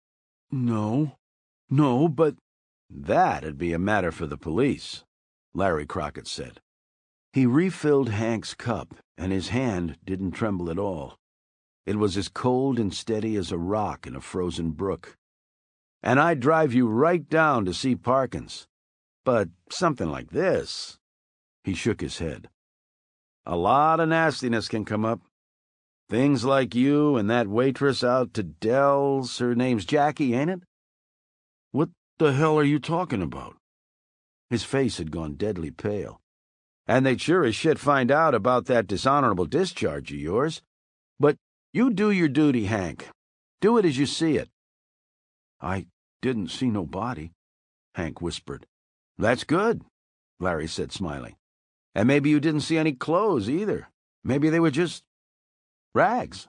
No, but—" "That'd be a matter for the police," Larry Crockett said. He refilled Hank's cup, and his hand didn't tremble at all. It was as cold and steady as a rock in a frozen brook. "And I'd drive you right down to see Parkins. But something like this—" He shook his head. "A lot of nastiness can come up. Things like you and that waitress out to Dell's, her name's Jackie, ain't it?" "What the hell are you talking about?" His face had gone deadly pale. "And they'd sure as shit find out about that dishonorable discharge of yours. But you do your duty, Hank. Do it as you see it." "I didn't see no body," Hank whispered. "That's good," Larry said, smiling. "And maybe you didn't see any clothes, either. Maybe they were just rags."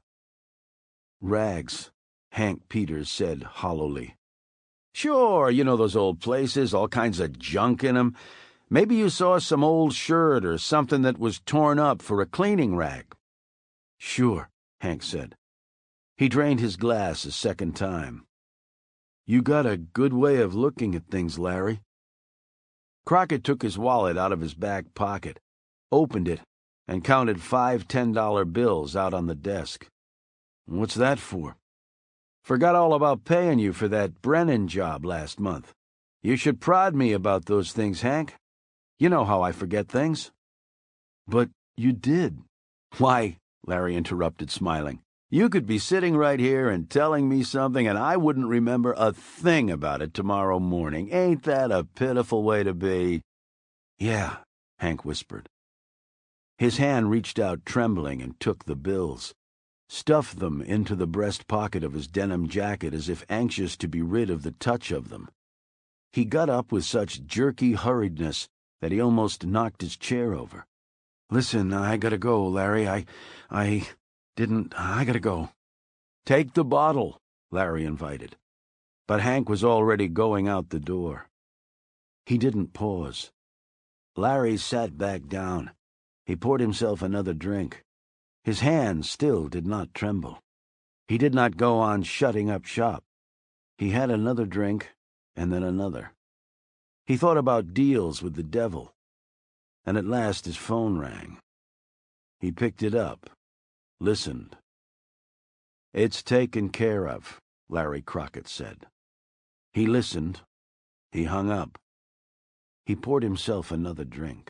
"Rags," Hank Peters said hollowly. "Sure, you know those old places, all kinds of junk in 'em. Maybe you saw some old shirt or something that was torn up for a cleaning rag." "Sure," Hank said. He drained his glass a second time. "You got a good way of looking at things, Larry." Crockett took his wallet out of his back pocket, opened it, and counted 5 $10 bills out on the desk. "What's that for?" "Forgot all about paying you for that Brennan job last month. You should prod me about those things, Hank. You know how I forget things." "But you did." "Why," Larry interrupted, smiling, "you could be sitting right here and telling me something, and I wouldn't remember a thing about it tomorrow morning. Ain't that a pitiful way to be?" "Yeah," Hank whispered. His hand reached out trembling and took the bills, stuffed them into the breast pocket of his denim jacket as if anxious to be rid of the touch of them. He got up with such jerky hurriedness that he almost knocked his chair over. "Listen, I gotta go, Larry. I gotta go." "Take the bottle," Larry invited. But Hank was already going out the door. He didn't pause. Larry sat back down. He poured himself another drink. His hand still did not tremble. He did not go on shutting up shop. He had another drink, and then another. He thought about deals with the devil, and at last his phone rang. He picked it up, listened. "It's taken care of," Larry Crockett said. He listened. He hung up. He poured himself another drink.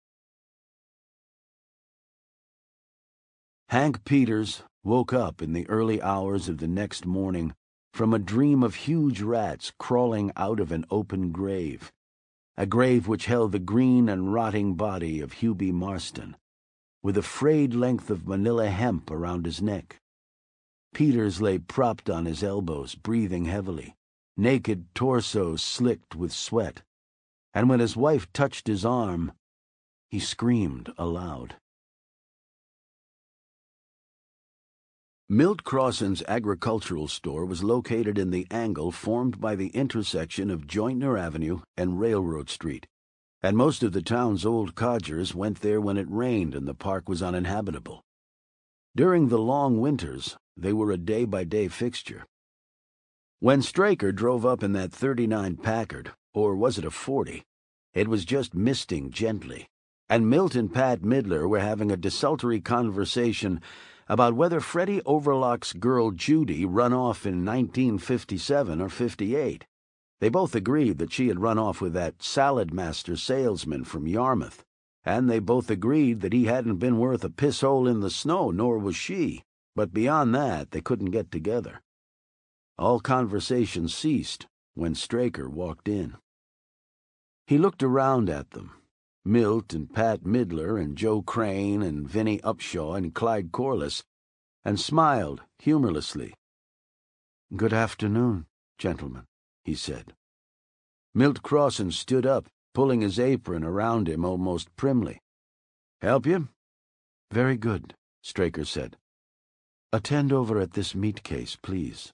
Hank Peters woke up in the early hours of the next morning from a dream of huge rats crawling out of an open grave, a grave which held the green and rotting body of Hubie Marston, with a frayed length of manila hemp around his neck. Peters lay propped on his elbows, breathing heavily, naked torso slicked with sweat, and when his wife touched his arm, he screamed aloud. Milt Crossan's agricultural store was located in the angle formed by the intersection of Jointner Avenue and Railroad Street, and most of the town's old codgers went there when it rained and the park was uninhabitable. During the long winters, they were a day-by-day fixture. When Straker drove up in that '39 Packard, or was it a '40, it was just misting gently, and Milt and Pat Midler were having a desultory conversation about whether Freddie Overlock's girl Judy run off in 1957 or '58. They both agreed that she had run off with that salad master salesman from Yarmouth, and they both agreed that he hadn't been worth a piss-hole in the snow, nor was she, but beyond that they couldn't get together. All conversation ceased when Straker walked in. He looked around at them, Milt and Pat Midler and Joe Crane and Vinnie Upshaw and Clyde Corliss, and smiled humorlessly. "Good afternoon, gentlemen," he said. Milt Crossan stood up, pulling his apron around him almost primly. "Help you?" "Very good," Straker said. "Attend over at this meat case, please."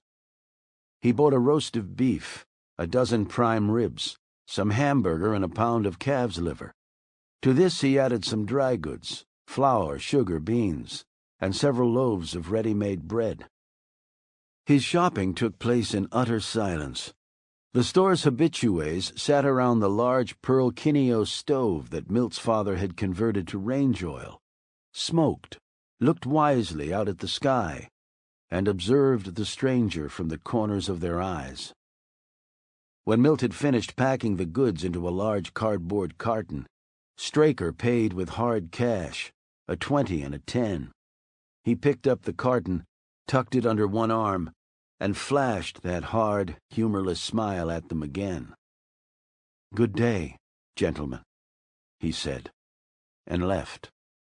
He bought a roast of beef, a dozen prime ribs, some hamburger, and a pound of calf's liver. To this he added some dry goods, flour, sugar, beans, and several loaves of ready-made bread. His shopping took place in utter silence. The store's habitués sat around the large Pearl Kineo stove that Milt's father had converted to range oil, smoked, looked wisely out at the sky, and observed the stranger from the corners of their eyes. When Milt had finished packing the goods into a large cardboard carton, Straker paid with hard cash, a 20 and a 10. He picked up the carton, tucked it under one arm, and flashed that hard, humorless smile at them again. "Good day, gentlemen," he said, and left.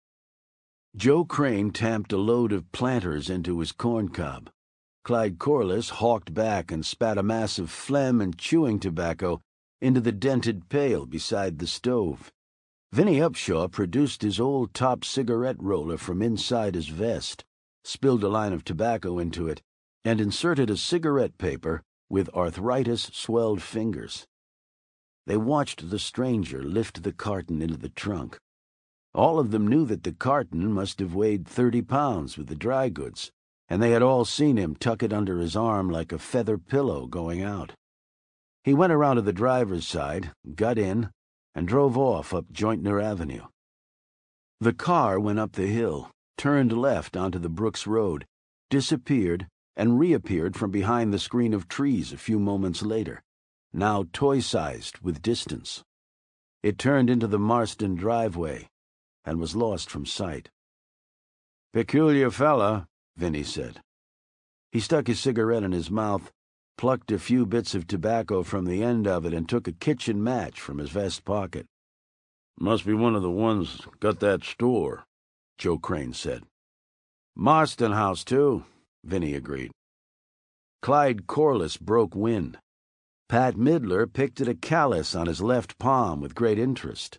Joe Crane tamped a load of planters into his corncob. Clyde Corliss hawked back and spat a mass of phlegm and chewing tobacco into the dented pail beside the stove. Vinnie Upshaw produced his old top cigarette roller from inside his vest, spilled a line of tobacco into it, and inserted a cigarette paper with arthritis-swelled fingers. They watched the stranger lift the carton into the trunk. All of them knew that the carton must have weighed 30 pounds with the dry goods, and they had all seen him tuck it under his arm like a feather pillow going out. He went around to the driver's side, got in, and drove off up Jointner Avenue. The car went up the hill, turned left onto the Brooks Road, disappeared, and reappeared from behind the screen of trees a few moments later, now toy-sized with distance. It turned into the Marston driveway and was lost from sight. "Peculiar fella," Vinnie said. He stuck his cigarette in his mouth, plucked a few bits of tobacco from the end of it, and took a kitchen match from his vest pocket. "Must be one of the ones got that store," Joe Crane said. "Marston house, too," Vinnie agreed. Clyde Corliss broke wind. Pat Midler picked at a callus on his left palm with great interest.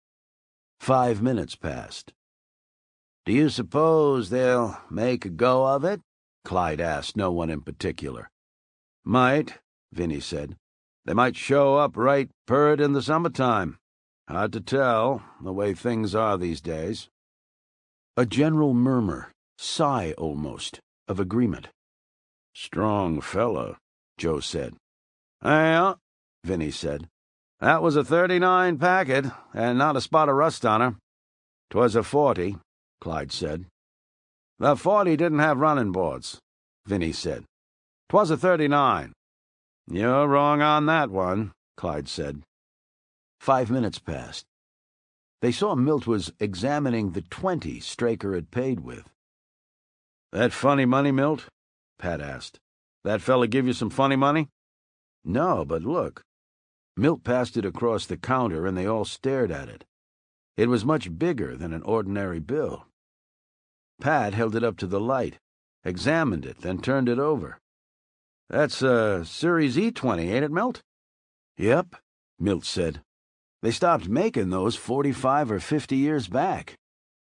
5 minutes passed. "Do you suppose they'll make a go of it?" Clyde asked no one in particular. "Might," Vinnie said. "They might show up right pert in the summertime. Hard to tell, the way things are these days." A general murmur, sigh almost, of agreement. "Strong fella," Joe said. "Yeah," Vinnie said. "That was a '39 Packard, and not a spot of rust on her." "'Twas a '40, Clyde said. "The '40 didn't have running boards," Vinnie said. "'Twas a '39. "You're wrong on that one," Clyde said. 5 minutes passed. They saw Milt was examining the 20 Straker had paid with. "That funny money, Milt?" Pat asked. "That fella give you some funny money?" "No, but look." Milt passed it across the counter, and they all stared at it. It was much bigger than an ordinary bill. Pat held it up to the light, examined it, then turned it over. "That's a Series E20, ain't it, Milt?" "Yep," Milt said. "They stopped making those 45 or 50 years back.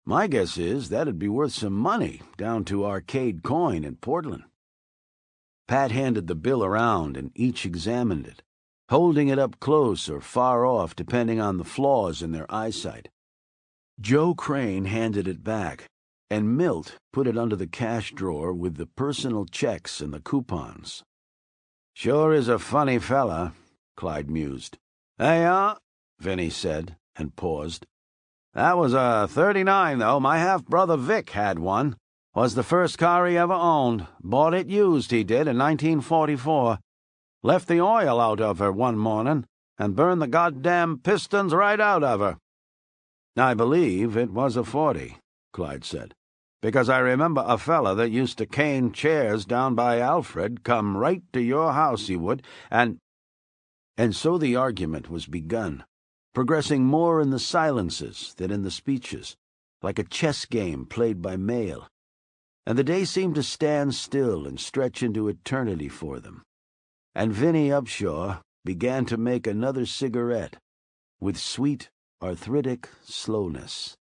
My guess is that'd be worth some money down to Arcade Coin in Portland. Pat handed the bill around, and each examined it, holding it up close or far off depending on the flaws in their eyesight. Joe Crane handed it back, and Milt put it under the cash drawer with the personal checks and the coupons. "Sure is a funny fella," Clyde mused. "Hey, Vinny said, and paused. "That was a 39, though. My half-brother Vic had one. Was the first car he ever owned. Bought it used, he did, in 1944. Left the oil out of her one morning, and burned the goddamn pistons right out of her." "I believe it was a 40, Clyde said, "because I remember a fella that used to cane chairs down by Alfred come right to your house, he would, and so the argument was begun, progressing more in the silences than in the speeches, like a chess game played by mail. And the day seemed to stand still and stretch into eternity for them. And Vinny Upshaw began to make another cigarette with sweet, arthritic slowness.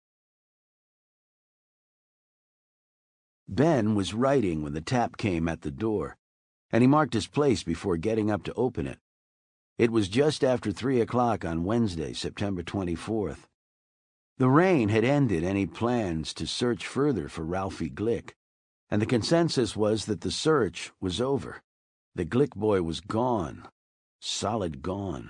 Ben was writing when the tap came at the door, and he marked his place before getting up to open it. It was just after 3 o'clock on Wednesday, September 24th. The rain had ended any plans to search further for Ralphie Glick, and the consensus was that the search was over. The Glick boy was gone, solid gone.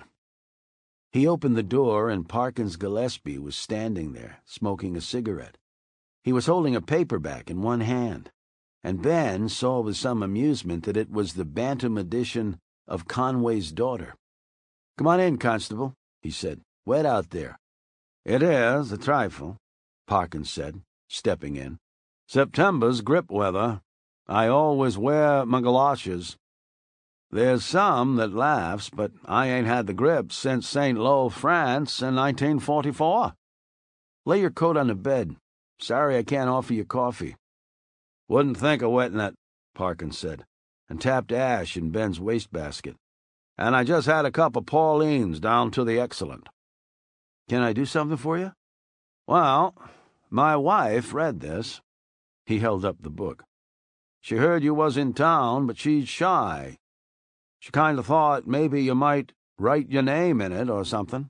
He opened the door, and Parkins Gillespie was standing there, smoking a cigarette. He was holding a paperback in one hand, and Ben saw with some amusement that it was the Bantam edition of Conway's Daughter. "Come on in, Constable," he said. "Wet out there." "It is, a trifle," Parkins said, stepping in. "September's grip weather. I always wear my galoshes. There's some that laughs, but I ain't had the grip since St. Lo, France, in 1944. Lay your coat on the bed. Sorry I can't offer you coffee." "Wouldn't think of wetting it," Parkins said, and tapped ash in Ben's wastebasket. "And I just had a cup of Pauline's down to the Excellent." "Can I do something for you?" "Well, my wife read this." He held up the book. "She heard you was in town, but she's shy. She kind of thought maybe you might write your name in it or something."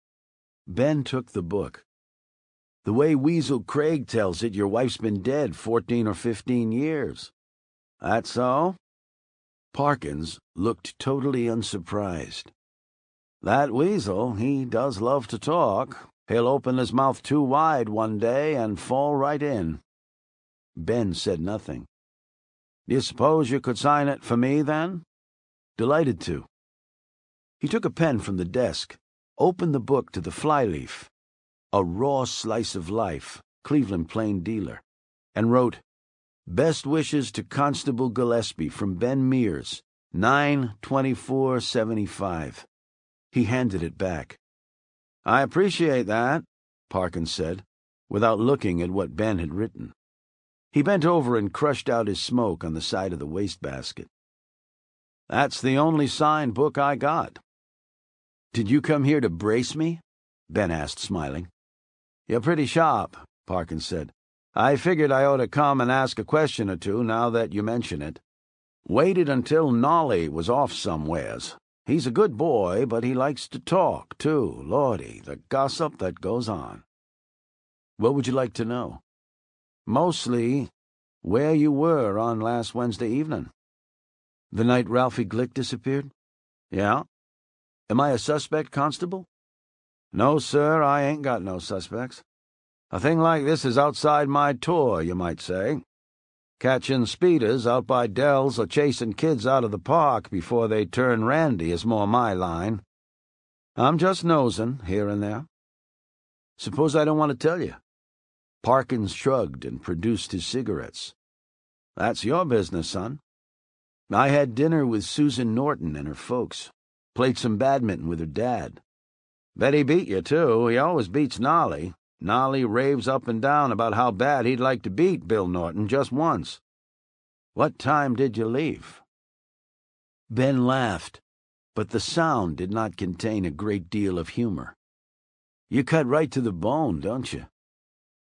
Ben took the book. "The way Weasel Craig tells it, your wife's been dead 14 or 15 years. "That so?" Parkins looked totally unsurprised. "That Weasel, he does love to talk. He'll open his mouth too wide one day and fall right in." Ben said nothing. "Do you suppose you could sign it for me, then?" "Delighted to." He took a pen from the desk, opened the book to the flyleaf, A Raw Slice of Life, Cleveland Plain Dealer, and wrote, "Best wishes to Constable Gillespie from Ben Mears, 9/24/75. He handed it back. "I appreciate that," Parkins said, without looking at what Ben had written. He bent over and crushed out his smoke on the side of the wastebasket. "That's the only signed book I got." "Did you come here to brace me?" Ben asked, smiling. "You're pretty sharp," Parkins said. "I figured I ought to come and ask a question or two now that you mention it. Waited until Nolly was off somewheres. He's a good boy, but he likes to talk, too. Lordy, the gossip that goes on." "What would you like to know?" "Mostly where you were on last Wednesday evening." "The night Ralphie Glick disappeared?" "Yeah." "Am I a suspect, Constable?" "No, sir, I ain't got no suspects. A thing like this is outside my tour, you might say. Catching speeders out by Dell's or chasing kids out of the park before they turn randy is more my line. I'm just nosing here and there." "Suppose I don't want to tell you?" Parkins shrugged and produced his cigarettes. "That's your business, son." "I had dinner with Susan Norton and her folks. Played some badminton with her dad. Bet he beat you, too. He always beats Nolly. Nolly raves up and down about how bad he'd like to beat Bill Norton just once." "What time did you leave?" Ben laughed, but the sound did not contain a great deal of humor. "You cut right to the bone, don't you?"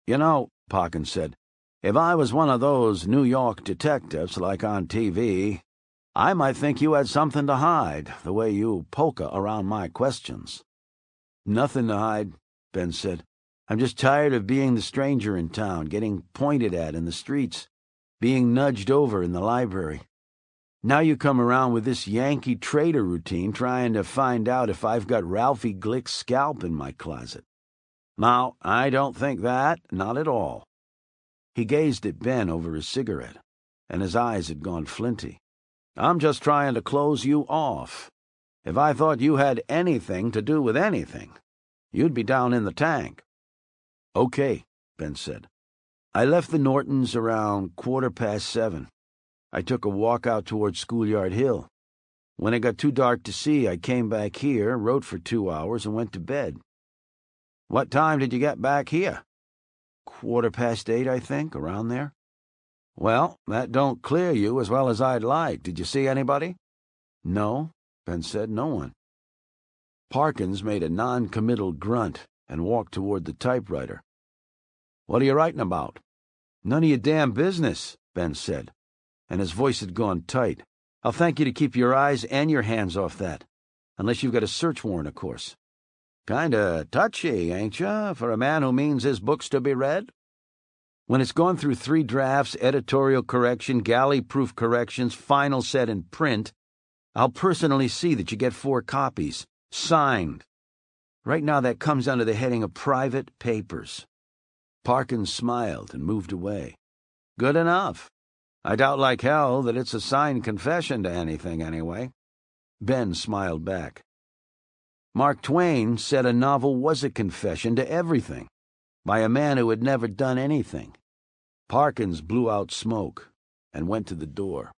You know, Parkins said, if I was one of those New York detectives like on TV, I might think you had something to hide, the way you polka around my questions. Nothing to hide, Ben said. I'm just tired of being the stranger in town, getting pointed at in the streets, being nudged over in the library. Now you come around with this Yankee trader routine trying to find out if I've got Ralphie Glick's scalp in my closet. Now, I don't think that, not at all. He gazed at Ben over his cigarette, and his eyes had gone flinty. I'm just trying to close you off. If I thought you had anything to do with anything, you'd be down in the tank. Okay, Ben said. I left the Nortons around 7:15. I took a walk out toward Schoolyard Hill. When it got too dark to see, I came back here, wrote for 2 hours, and went to bed. What time did you get back here? 8:15, I think, around there. Well, that don't clear you as well as I'd like. Did you see anybody? No, Ben said, no one. Parkins made a non-committal grunt and walked toward the typewriter. What are you writing about? None of your damn business, Ben said, and his voice had gone tight. I'll thank you to keep your eyes and your hands off that, unless you've got a search warrant, of course. Kinda touchy, ain't ya, for a man who means his books to be read? When it's gone through 3 drafts, editorial correction, galley-proof corrections, final set in print, I'll personally see that you get 4 copies, signed. Right now that comes under the heading of private papers. Parkins smiled and moved away. Good enough. I doubt like hell that it's a signed confession to anything, anyway. Ben smiled back. Mark Twain said a novel was a confession to everything, by a man who had never done anything. Parkins blew out smoke and went to the door.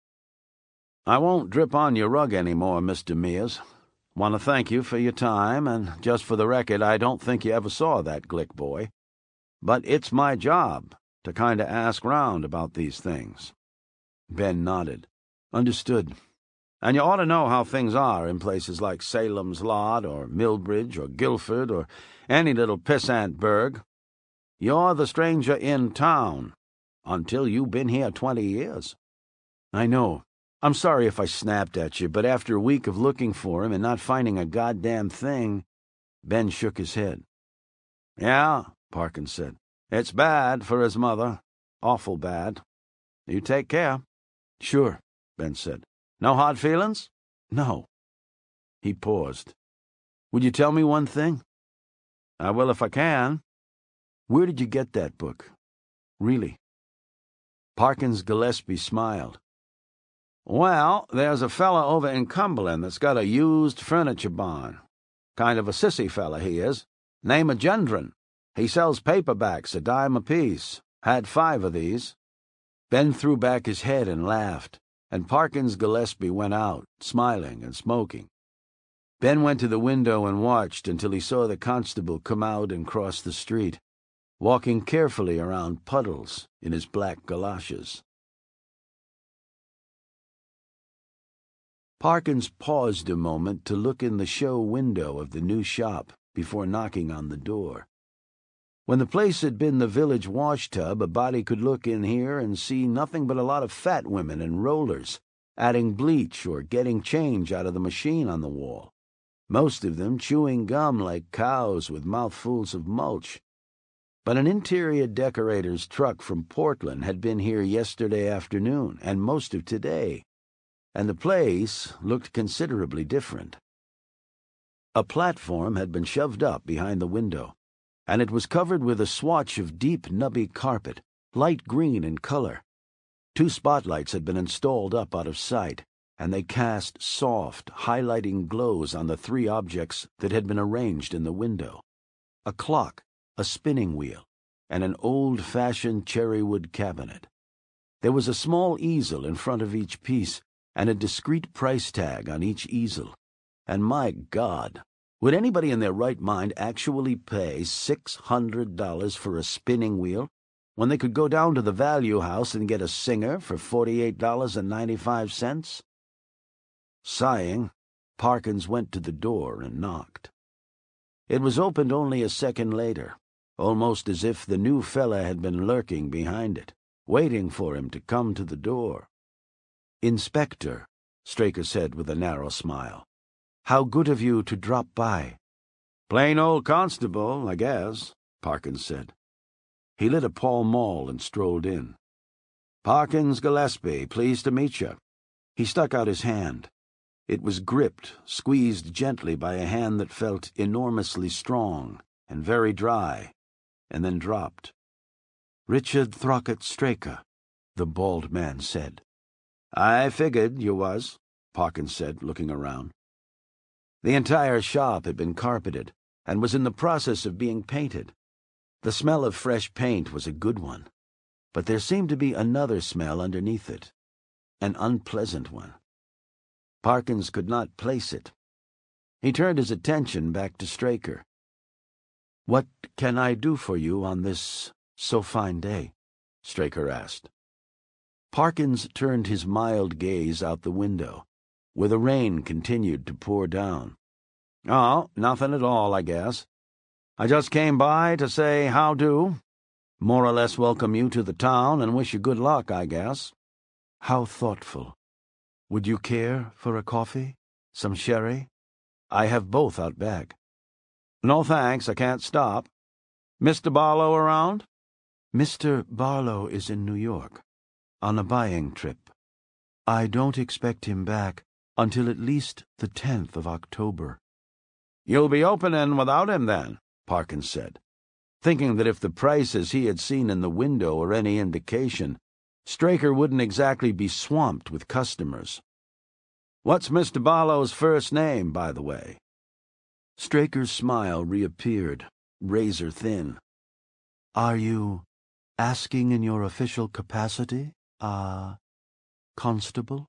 I won't drip on your rug any more, Mr. Mears. Want to thank you for your time, and just for the record, I don't think you ever saw that Glick boy. But it's my job to kind of ask round about these things. Ben nodded. Understood. And you ought to know how things are in places like Salem's Lot or Millbridge or Guilford or any little pissant burg. You're the stranger in town until you've been here 20 years. I know. I'm sorry if I snapped at you, but after a week of looking for him and not finding a goddamn thing, Ben shook his head. Yeah, Parkins said. It's bad for his mother. Awful bad. You take care. Sure, Ben said. No hard feelings? No. He paused. Would you tell me one thing? I will if I can. Where did you get that book? Really? Parkins Gillespie smiled. Well, there's a fella over in Cumberland that's got a used furniture barn. Kind of a sissy fella he is. Name of Gendron. He sells paperbacks, $10 apiece. Had 5 of these. Ben threw back his head and laughed, and Parkins Gillespie went out, smiling and smoking. Ben went to the window and watched until he saw the constable come out and cross the street, walking carefully around puddles in his black galoshes. Parkins paused a moment to look in the show window of the new shop before knocking on the door. When the place had been the village washtub, a body could look in here and see nothing but a lot of fat women and rollers, adding bleach or getting change out of the machine on the wall, most of them chewing gum like cows with mouthfuls of mulch. But an interior decorator's truck from Portland had been here yesterday afternoon and most of today, and the place looked considerably different. A platform had been shoved up behind the window, and it was covered with a swatch of deep, nubby carpet, light green in color. 2 spotlights had been installed up out of sight, and they cast soft, highlighting glows on the 3 objects that had been arranged in the window: a clock, a spinning wheel, and an old-fashioned cherrywood cabinet. There was a small easel in front of each piece, and a discreet price tag on each easel. And my God, would anybody in their right mind actually pay $600 for a spinning wheel when they could go down to the Value House and get a Singer for $48.95? Sighing, Parkins went to the door and knocked. It was opened only a second later, almost as if the new fella had been lurking behind it, waiting for him to come to the door. "Inspector," Straker said with a narrow smile, "how good of you to drop by." "Plain old constable, I guess," Parkins said. He lit a Pall Mall and strolled in. "Parkins Gillespie, pleased to meet you." He stuck out his hand. It was gripped, squeezed gently by a hand that felt enormously strong and very dry, and then dropped. "Richard Throckett Straker," the bald man said. "I figured you was," Parkins said, looking around. The entire shop had been carpeted and was in the process of being painted. The smell of fresh paint was a good one, but there seemed to be another smell underneath it, an unpleasant one. Parkins could not place it. He turned his attention back to Straker. "What can I do for you on this so fine day?" Straker asked. Parkins turned his mild gaze out the window, where the rain continued to pour down. "Oh, nothing at all, I guess. I just came by to say how do, more or less welcome you to the town and wish you good luck, I guess." "How thoughtful. Would you care for a coffee? Some sherry? I have both out back." "No thanks, I can't stop. Mr. Barlow around?" "Mr. Barlow is in New York, on a buying trip. I don't expect him back until at least the 10th of October. "You'll be opening without him, then," Parkins said, thinking that if the prices he had seen in the window were any indication, Straker wouldn't exactly be swamped with customers. "What's Mr. Barlow's first name, by the way?" Straker's smile reappeared, razor thin. "Are you asking in your official capacity, constable?"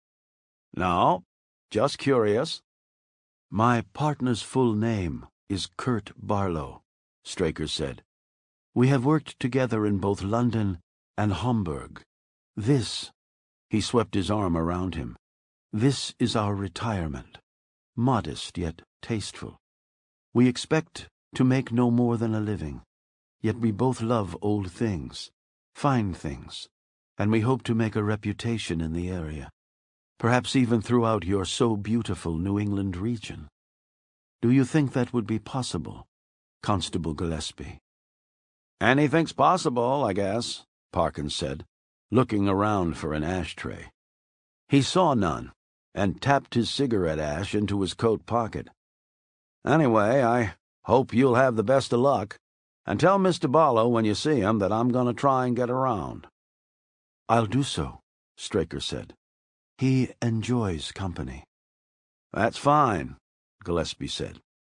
"No, just curious." "My partner's full name is Kurt Barlow," Straker said. "We have worked together in both London and Hamburg. This," he swept his arm around him, "this is our retirement, modest yet tasteful. We expect to make no more than a living, yet we both love old things, fine things, and we hope to make a reputation in the area, perhaps even throughout your so beautiful New England region. Do you think that would be possible, Constable Gillespie?" "Anything's possible, I guess," Parkins said, looking around for an ashtray. He saw none, and tapped his cigarette ash into his coat pocket. "Anyway, I hope you'll have the best of luck, and tell Mr. Barlow when you see him that I'm going to try and get around." "I'll do so," Straker said. "He enjoys company." "That's fine," Gillespie said.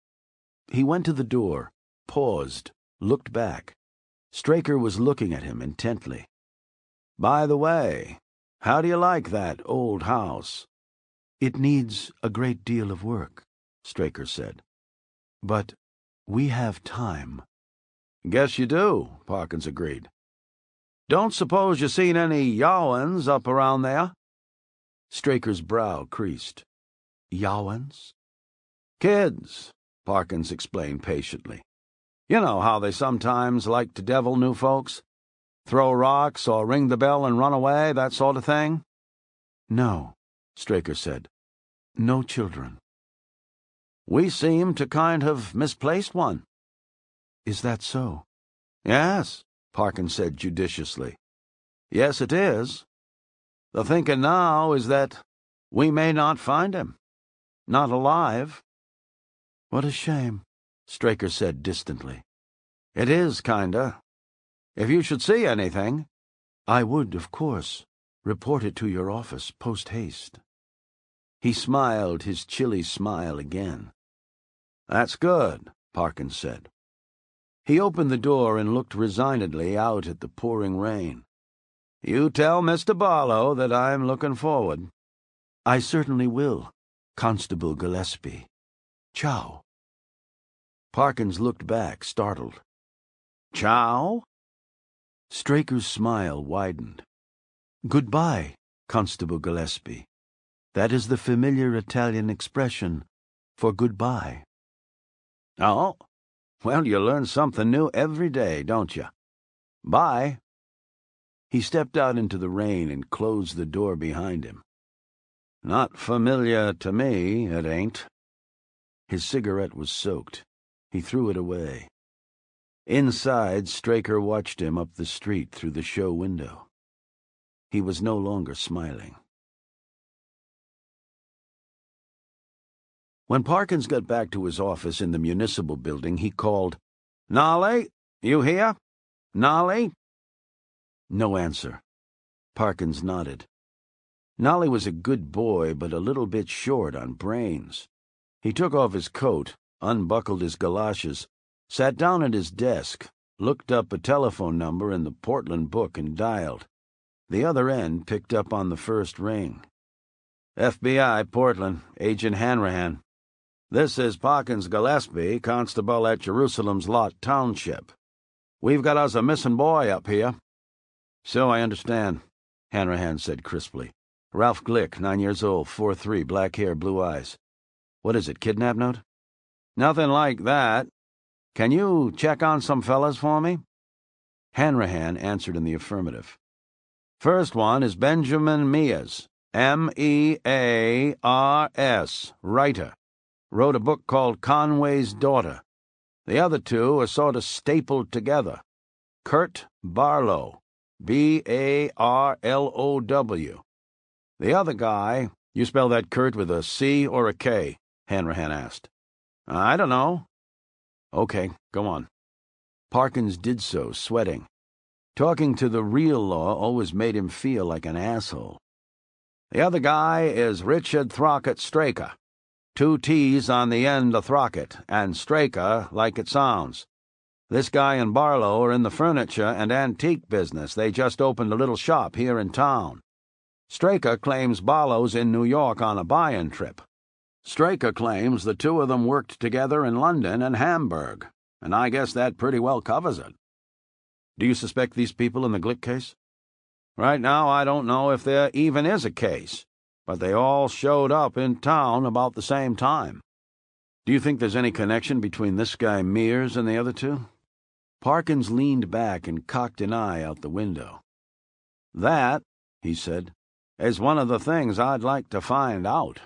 He went to the door, paused, looked back. Straker was looking at him intently. "By the way, how do you like that old house?" "It needs a great deal of work," Straker said. "But we have time." "Guess you do," Parkins agreed. "Don't suppose you seen any Yowans up around there?" Straker's brow creased. "Yowans?" "Kids," Parkins explained patiently. "You know how they sometimes like to devil new folks? Throw rocks or ring the bell and run away, that sort of thing?" "No," Straker said. "No children." "We seem to kind of misplaced one." "Is that so?" "Yes," Parkins said judiciously. "Yes, it is. The thinking now is that we may not find him. Not alive." "What a shame," Straker said distantly. "It is, kinda. If you should see anything—" "I would, of course, report it to your office post-haste." He smiled his chilly smile again. "That's good," Parkins said. He opened the door and looked resignedly out at the pouring rain. "You tell Mr. Barlow that I'm looking forward." "I certainly will, Constable Gillespie. Ciao." Parkins looked back, startled. "Ciao?" Straker's smile widened. "Goodbye, Constable Gillespie. That is the familiar Italian expression for goodbye." "Oh, Well, you learn something new every day, don't you? Bye. He stepped out into the rain and closed the door behind him. Not familiar to me, it ain't. His cigarette was soaked. He threw it away. Inside, Straker watched him up the street through the show window. He was no longer smiling. When Parkins got back to his office in the municipal building, he called, "Nolly, you here? Nolly?" No answer. Parkins nodded. Nolly was a good boy, but a little bit short on brains. He took off his coat, unbuckled his galoshes, sat down at his desk, looked up a telephone number in the Portland book and dialed. The other end picked up on the first ring. FBI, Portland, Agent Hanrahan. This is Parkins Gillespie, constable at Jerusalem's Lot Township. We've got us a missing boy up here. So I understand, Hanrahan said crisply. Ralph Glick, 9 years old, 4'3", black hair, blue eyes. What is it, kidnap note? Nothing like that. Can you check on some fellas for me? Hanrahan answered in the affirmative. First one is Benjamin Mears, M-E-A-R-S, writer. Wrote a book called Conway's Daughter. The other two are sort of stapled together. Kurt Barlow, B-A-R-L-O-W. The other guy, you spell that Kurt with a C or a K? Hanrahan asked. I don't know. Okay, go on. Parkins did so, sweating. Talking to the real law always made him feel like an asshole. The other guy is Richard Throckett Straker. 2 T's on the end of Throckett, and Straker like it sounds. This guy and Barlow are in the furniture and antique business. They just opened a little shop here in town. Straker claims Barlow's in New York on a buy-in trip. Straker claims the two of them worked together in London and Hamburg, and I guess that pretty well covers it. Do you suspect these people in the Glick case? Right now, I don't know if there even is a case, but they all showed up in town about the same time. Do you think there's any connection between this guy Mears and the other two? Parkins leaned back and cocked an eye out the window. That, he said, is one of the things I'd like to find out.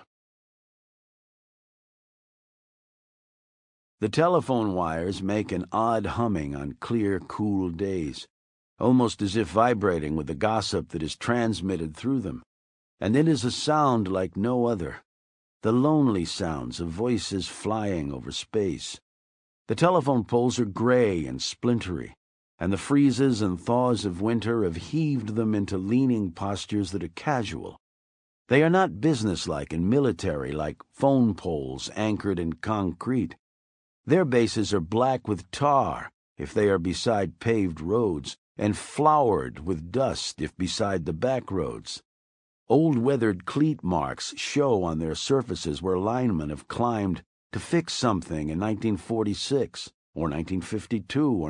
The telephone wires make an odd humming on clear, cool days, almost as if vibrating with the gossip that is transmitted through them. And it is a sound like no other, the lonely sounds of voices flying over space. The telephone poles are gray and splintery, and the freezes and thaws of winter have heaved them into leaning postures that are casual. They are not businesslike and military like phone poles anchored in concrete. Their bases are black with tar if they are beside paved roads, and flowered with dust if beside the back roads. Old weathered cleat marks show on their surfaces where linemen have climbed to fix something in 1946, or 1952, or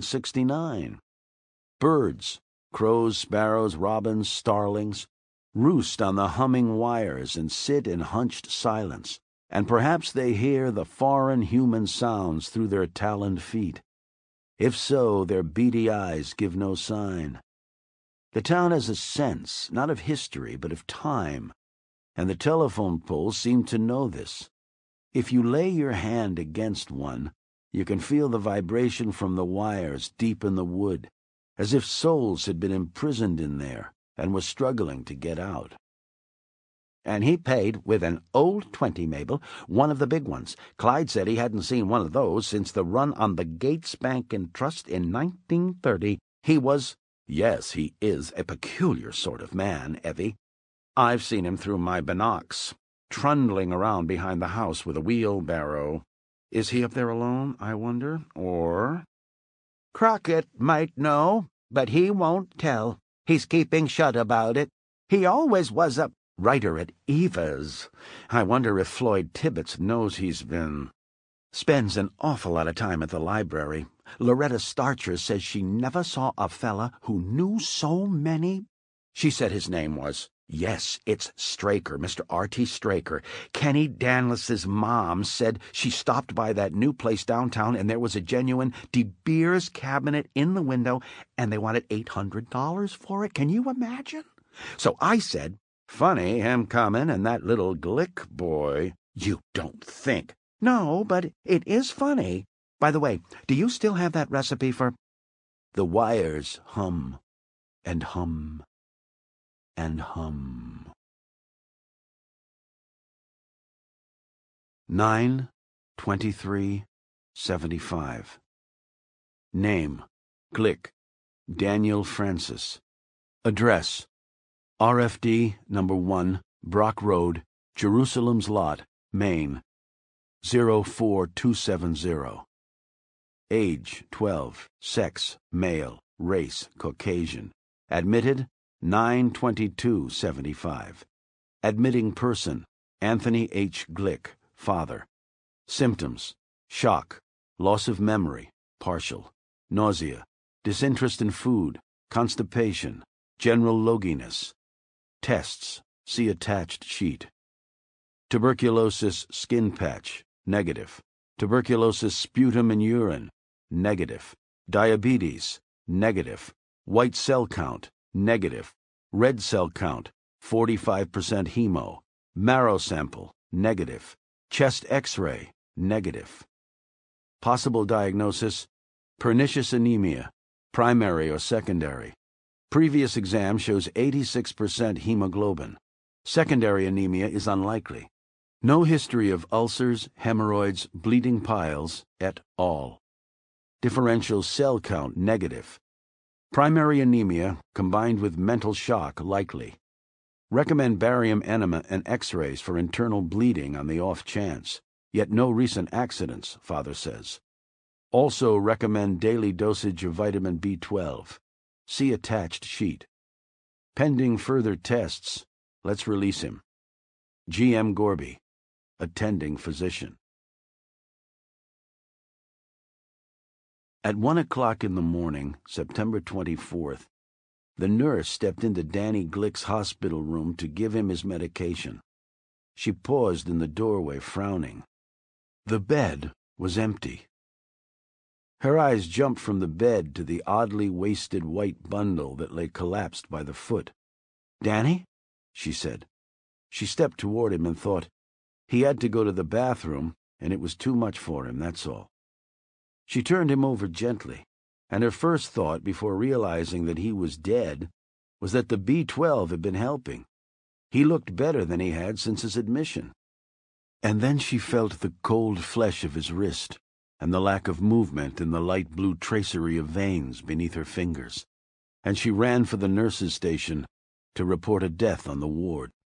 1969. Birds, crows, sparrows, robins, starlings, roost on the humming wires and sit in hunched silence, and perhaps they hear the foreign human sounds through their taloned feet. If so, their beady eyes give no sign. The town has a sense, not of history, but of time, and the telephone poles seem to know this. If you lay your hand against one, you can feel the vibration from the wires deep in the wood, as if souls had been imprisoned in there and were struggling to get out. And he paid with an old 20, Mabel, one of the big ones. Clyde said he hadn't seen one of those since the run on the Gates Bank and Trust in 1930. He was... Yes, he is a peculiar sort of man, Evie. I've seen him through my binocs, trundling around behind the house with a wheelbarrow. Is he up there alone, I wonder, or... Crockett might know, but he won't tell. He's keeping shut about it. He always was a writer at Eva's. I wonder if Floyd Tibbets knows he's been... Spends an awful lot of time at the library. Loretta Starcher says she never saw a fella who knew so many. She said his name was Yes, it's Straker, Mr. R.T. Straker. Kenny Danless's mom said she stopped by that new place downtown and there was a genuine De Beers cabinet in the window and they wanted $800 for it. Can you imagine? So I said, Funny, him coming and that little Glick boy. You don't think. No, but it is funny. By the way, do you still have that recipe for... The wires hum and hum and hum. 9/23/75. Name, Glick, Daniel Francis. Address, RFD number 1, Brock Road, Jerusalem's Lot, Maine, 04270. Age, 12. Sex, male. Race, Caucasian. Admitted, 9/22/75. Admitting person, Anthony H. Glick, father. Symptoms, shock, loss of memory, partial, nausea, disinterest in food, constipation, general loginess. Tests, see attached sheet. Tuberculosis skin patch, negative. Tuberculosis sputum and urine, negative. Diabetes, negative. White cell count, negative. Red cell count, 45% hemo. Marrow sample, negative. Chest X-ray, negative. Possible diagnosis, pernicious anemia, primary or secondary. Previous exam shows 86% hemoglobin. Secondary anemia is unlikely. No history of ulcers, hemorrhoids, bleeding piles, et al. Differential cell count negative. Primary anemia combined with mental shock likely. Recommend barium enema and X-rays for internal bleeding on the off chance, yet no recent accidents, father says. Also recommend daily dosage of vitamin B12. See attached sheet. Pending further tests, let's release him. G.M. Gorby, attending physician. At 1 o'clock in the morning, September 24th, the nurse stepped into Danny Glick's hospital room to give him his medication. She paused in the doorway, frowning. The bed was empty. Her eyes jumped from the bed to the oddly wasted white bundle that lay collapsed by the foot. "Danny?" she said. She stepped toward him and thought, he had to go to the bathroom, and it was too much for him, that's all. She turned him over gently, and her first thought, before realizing that he was dead, was that the B12 had been helping. He looked better than he had since his admission. And then she felt the cold flesh of his wrist, and the lack of movement in the light blue tracery of veins beneath her fingers, and she ran for the nurse's station to report a death on the ward.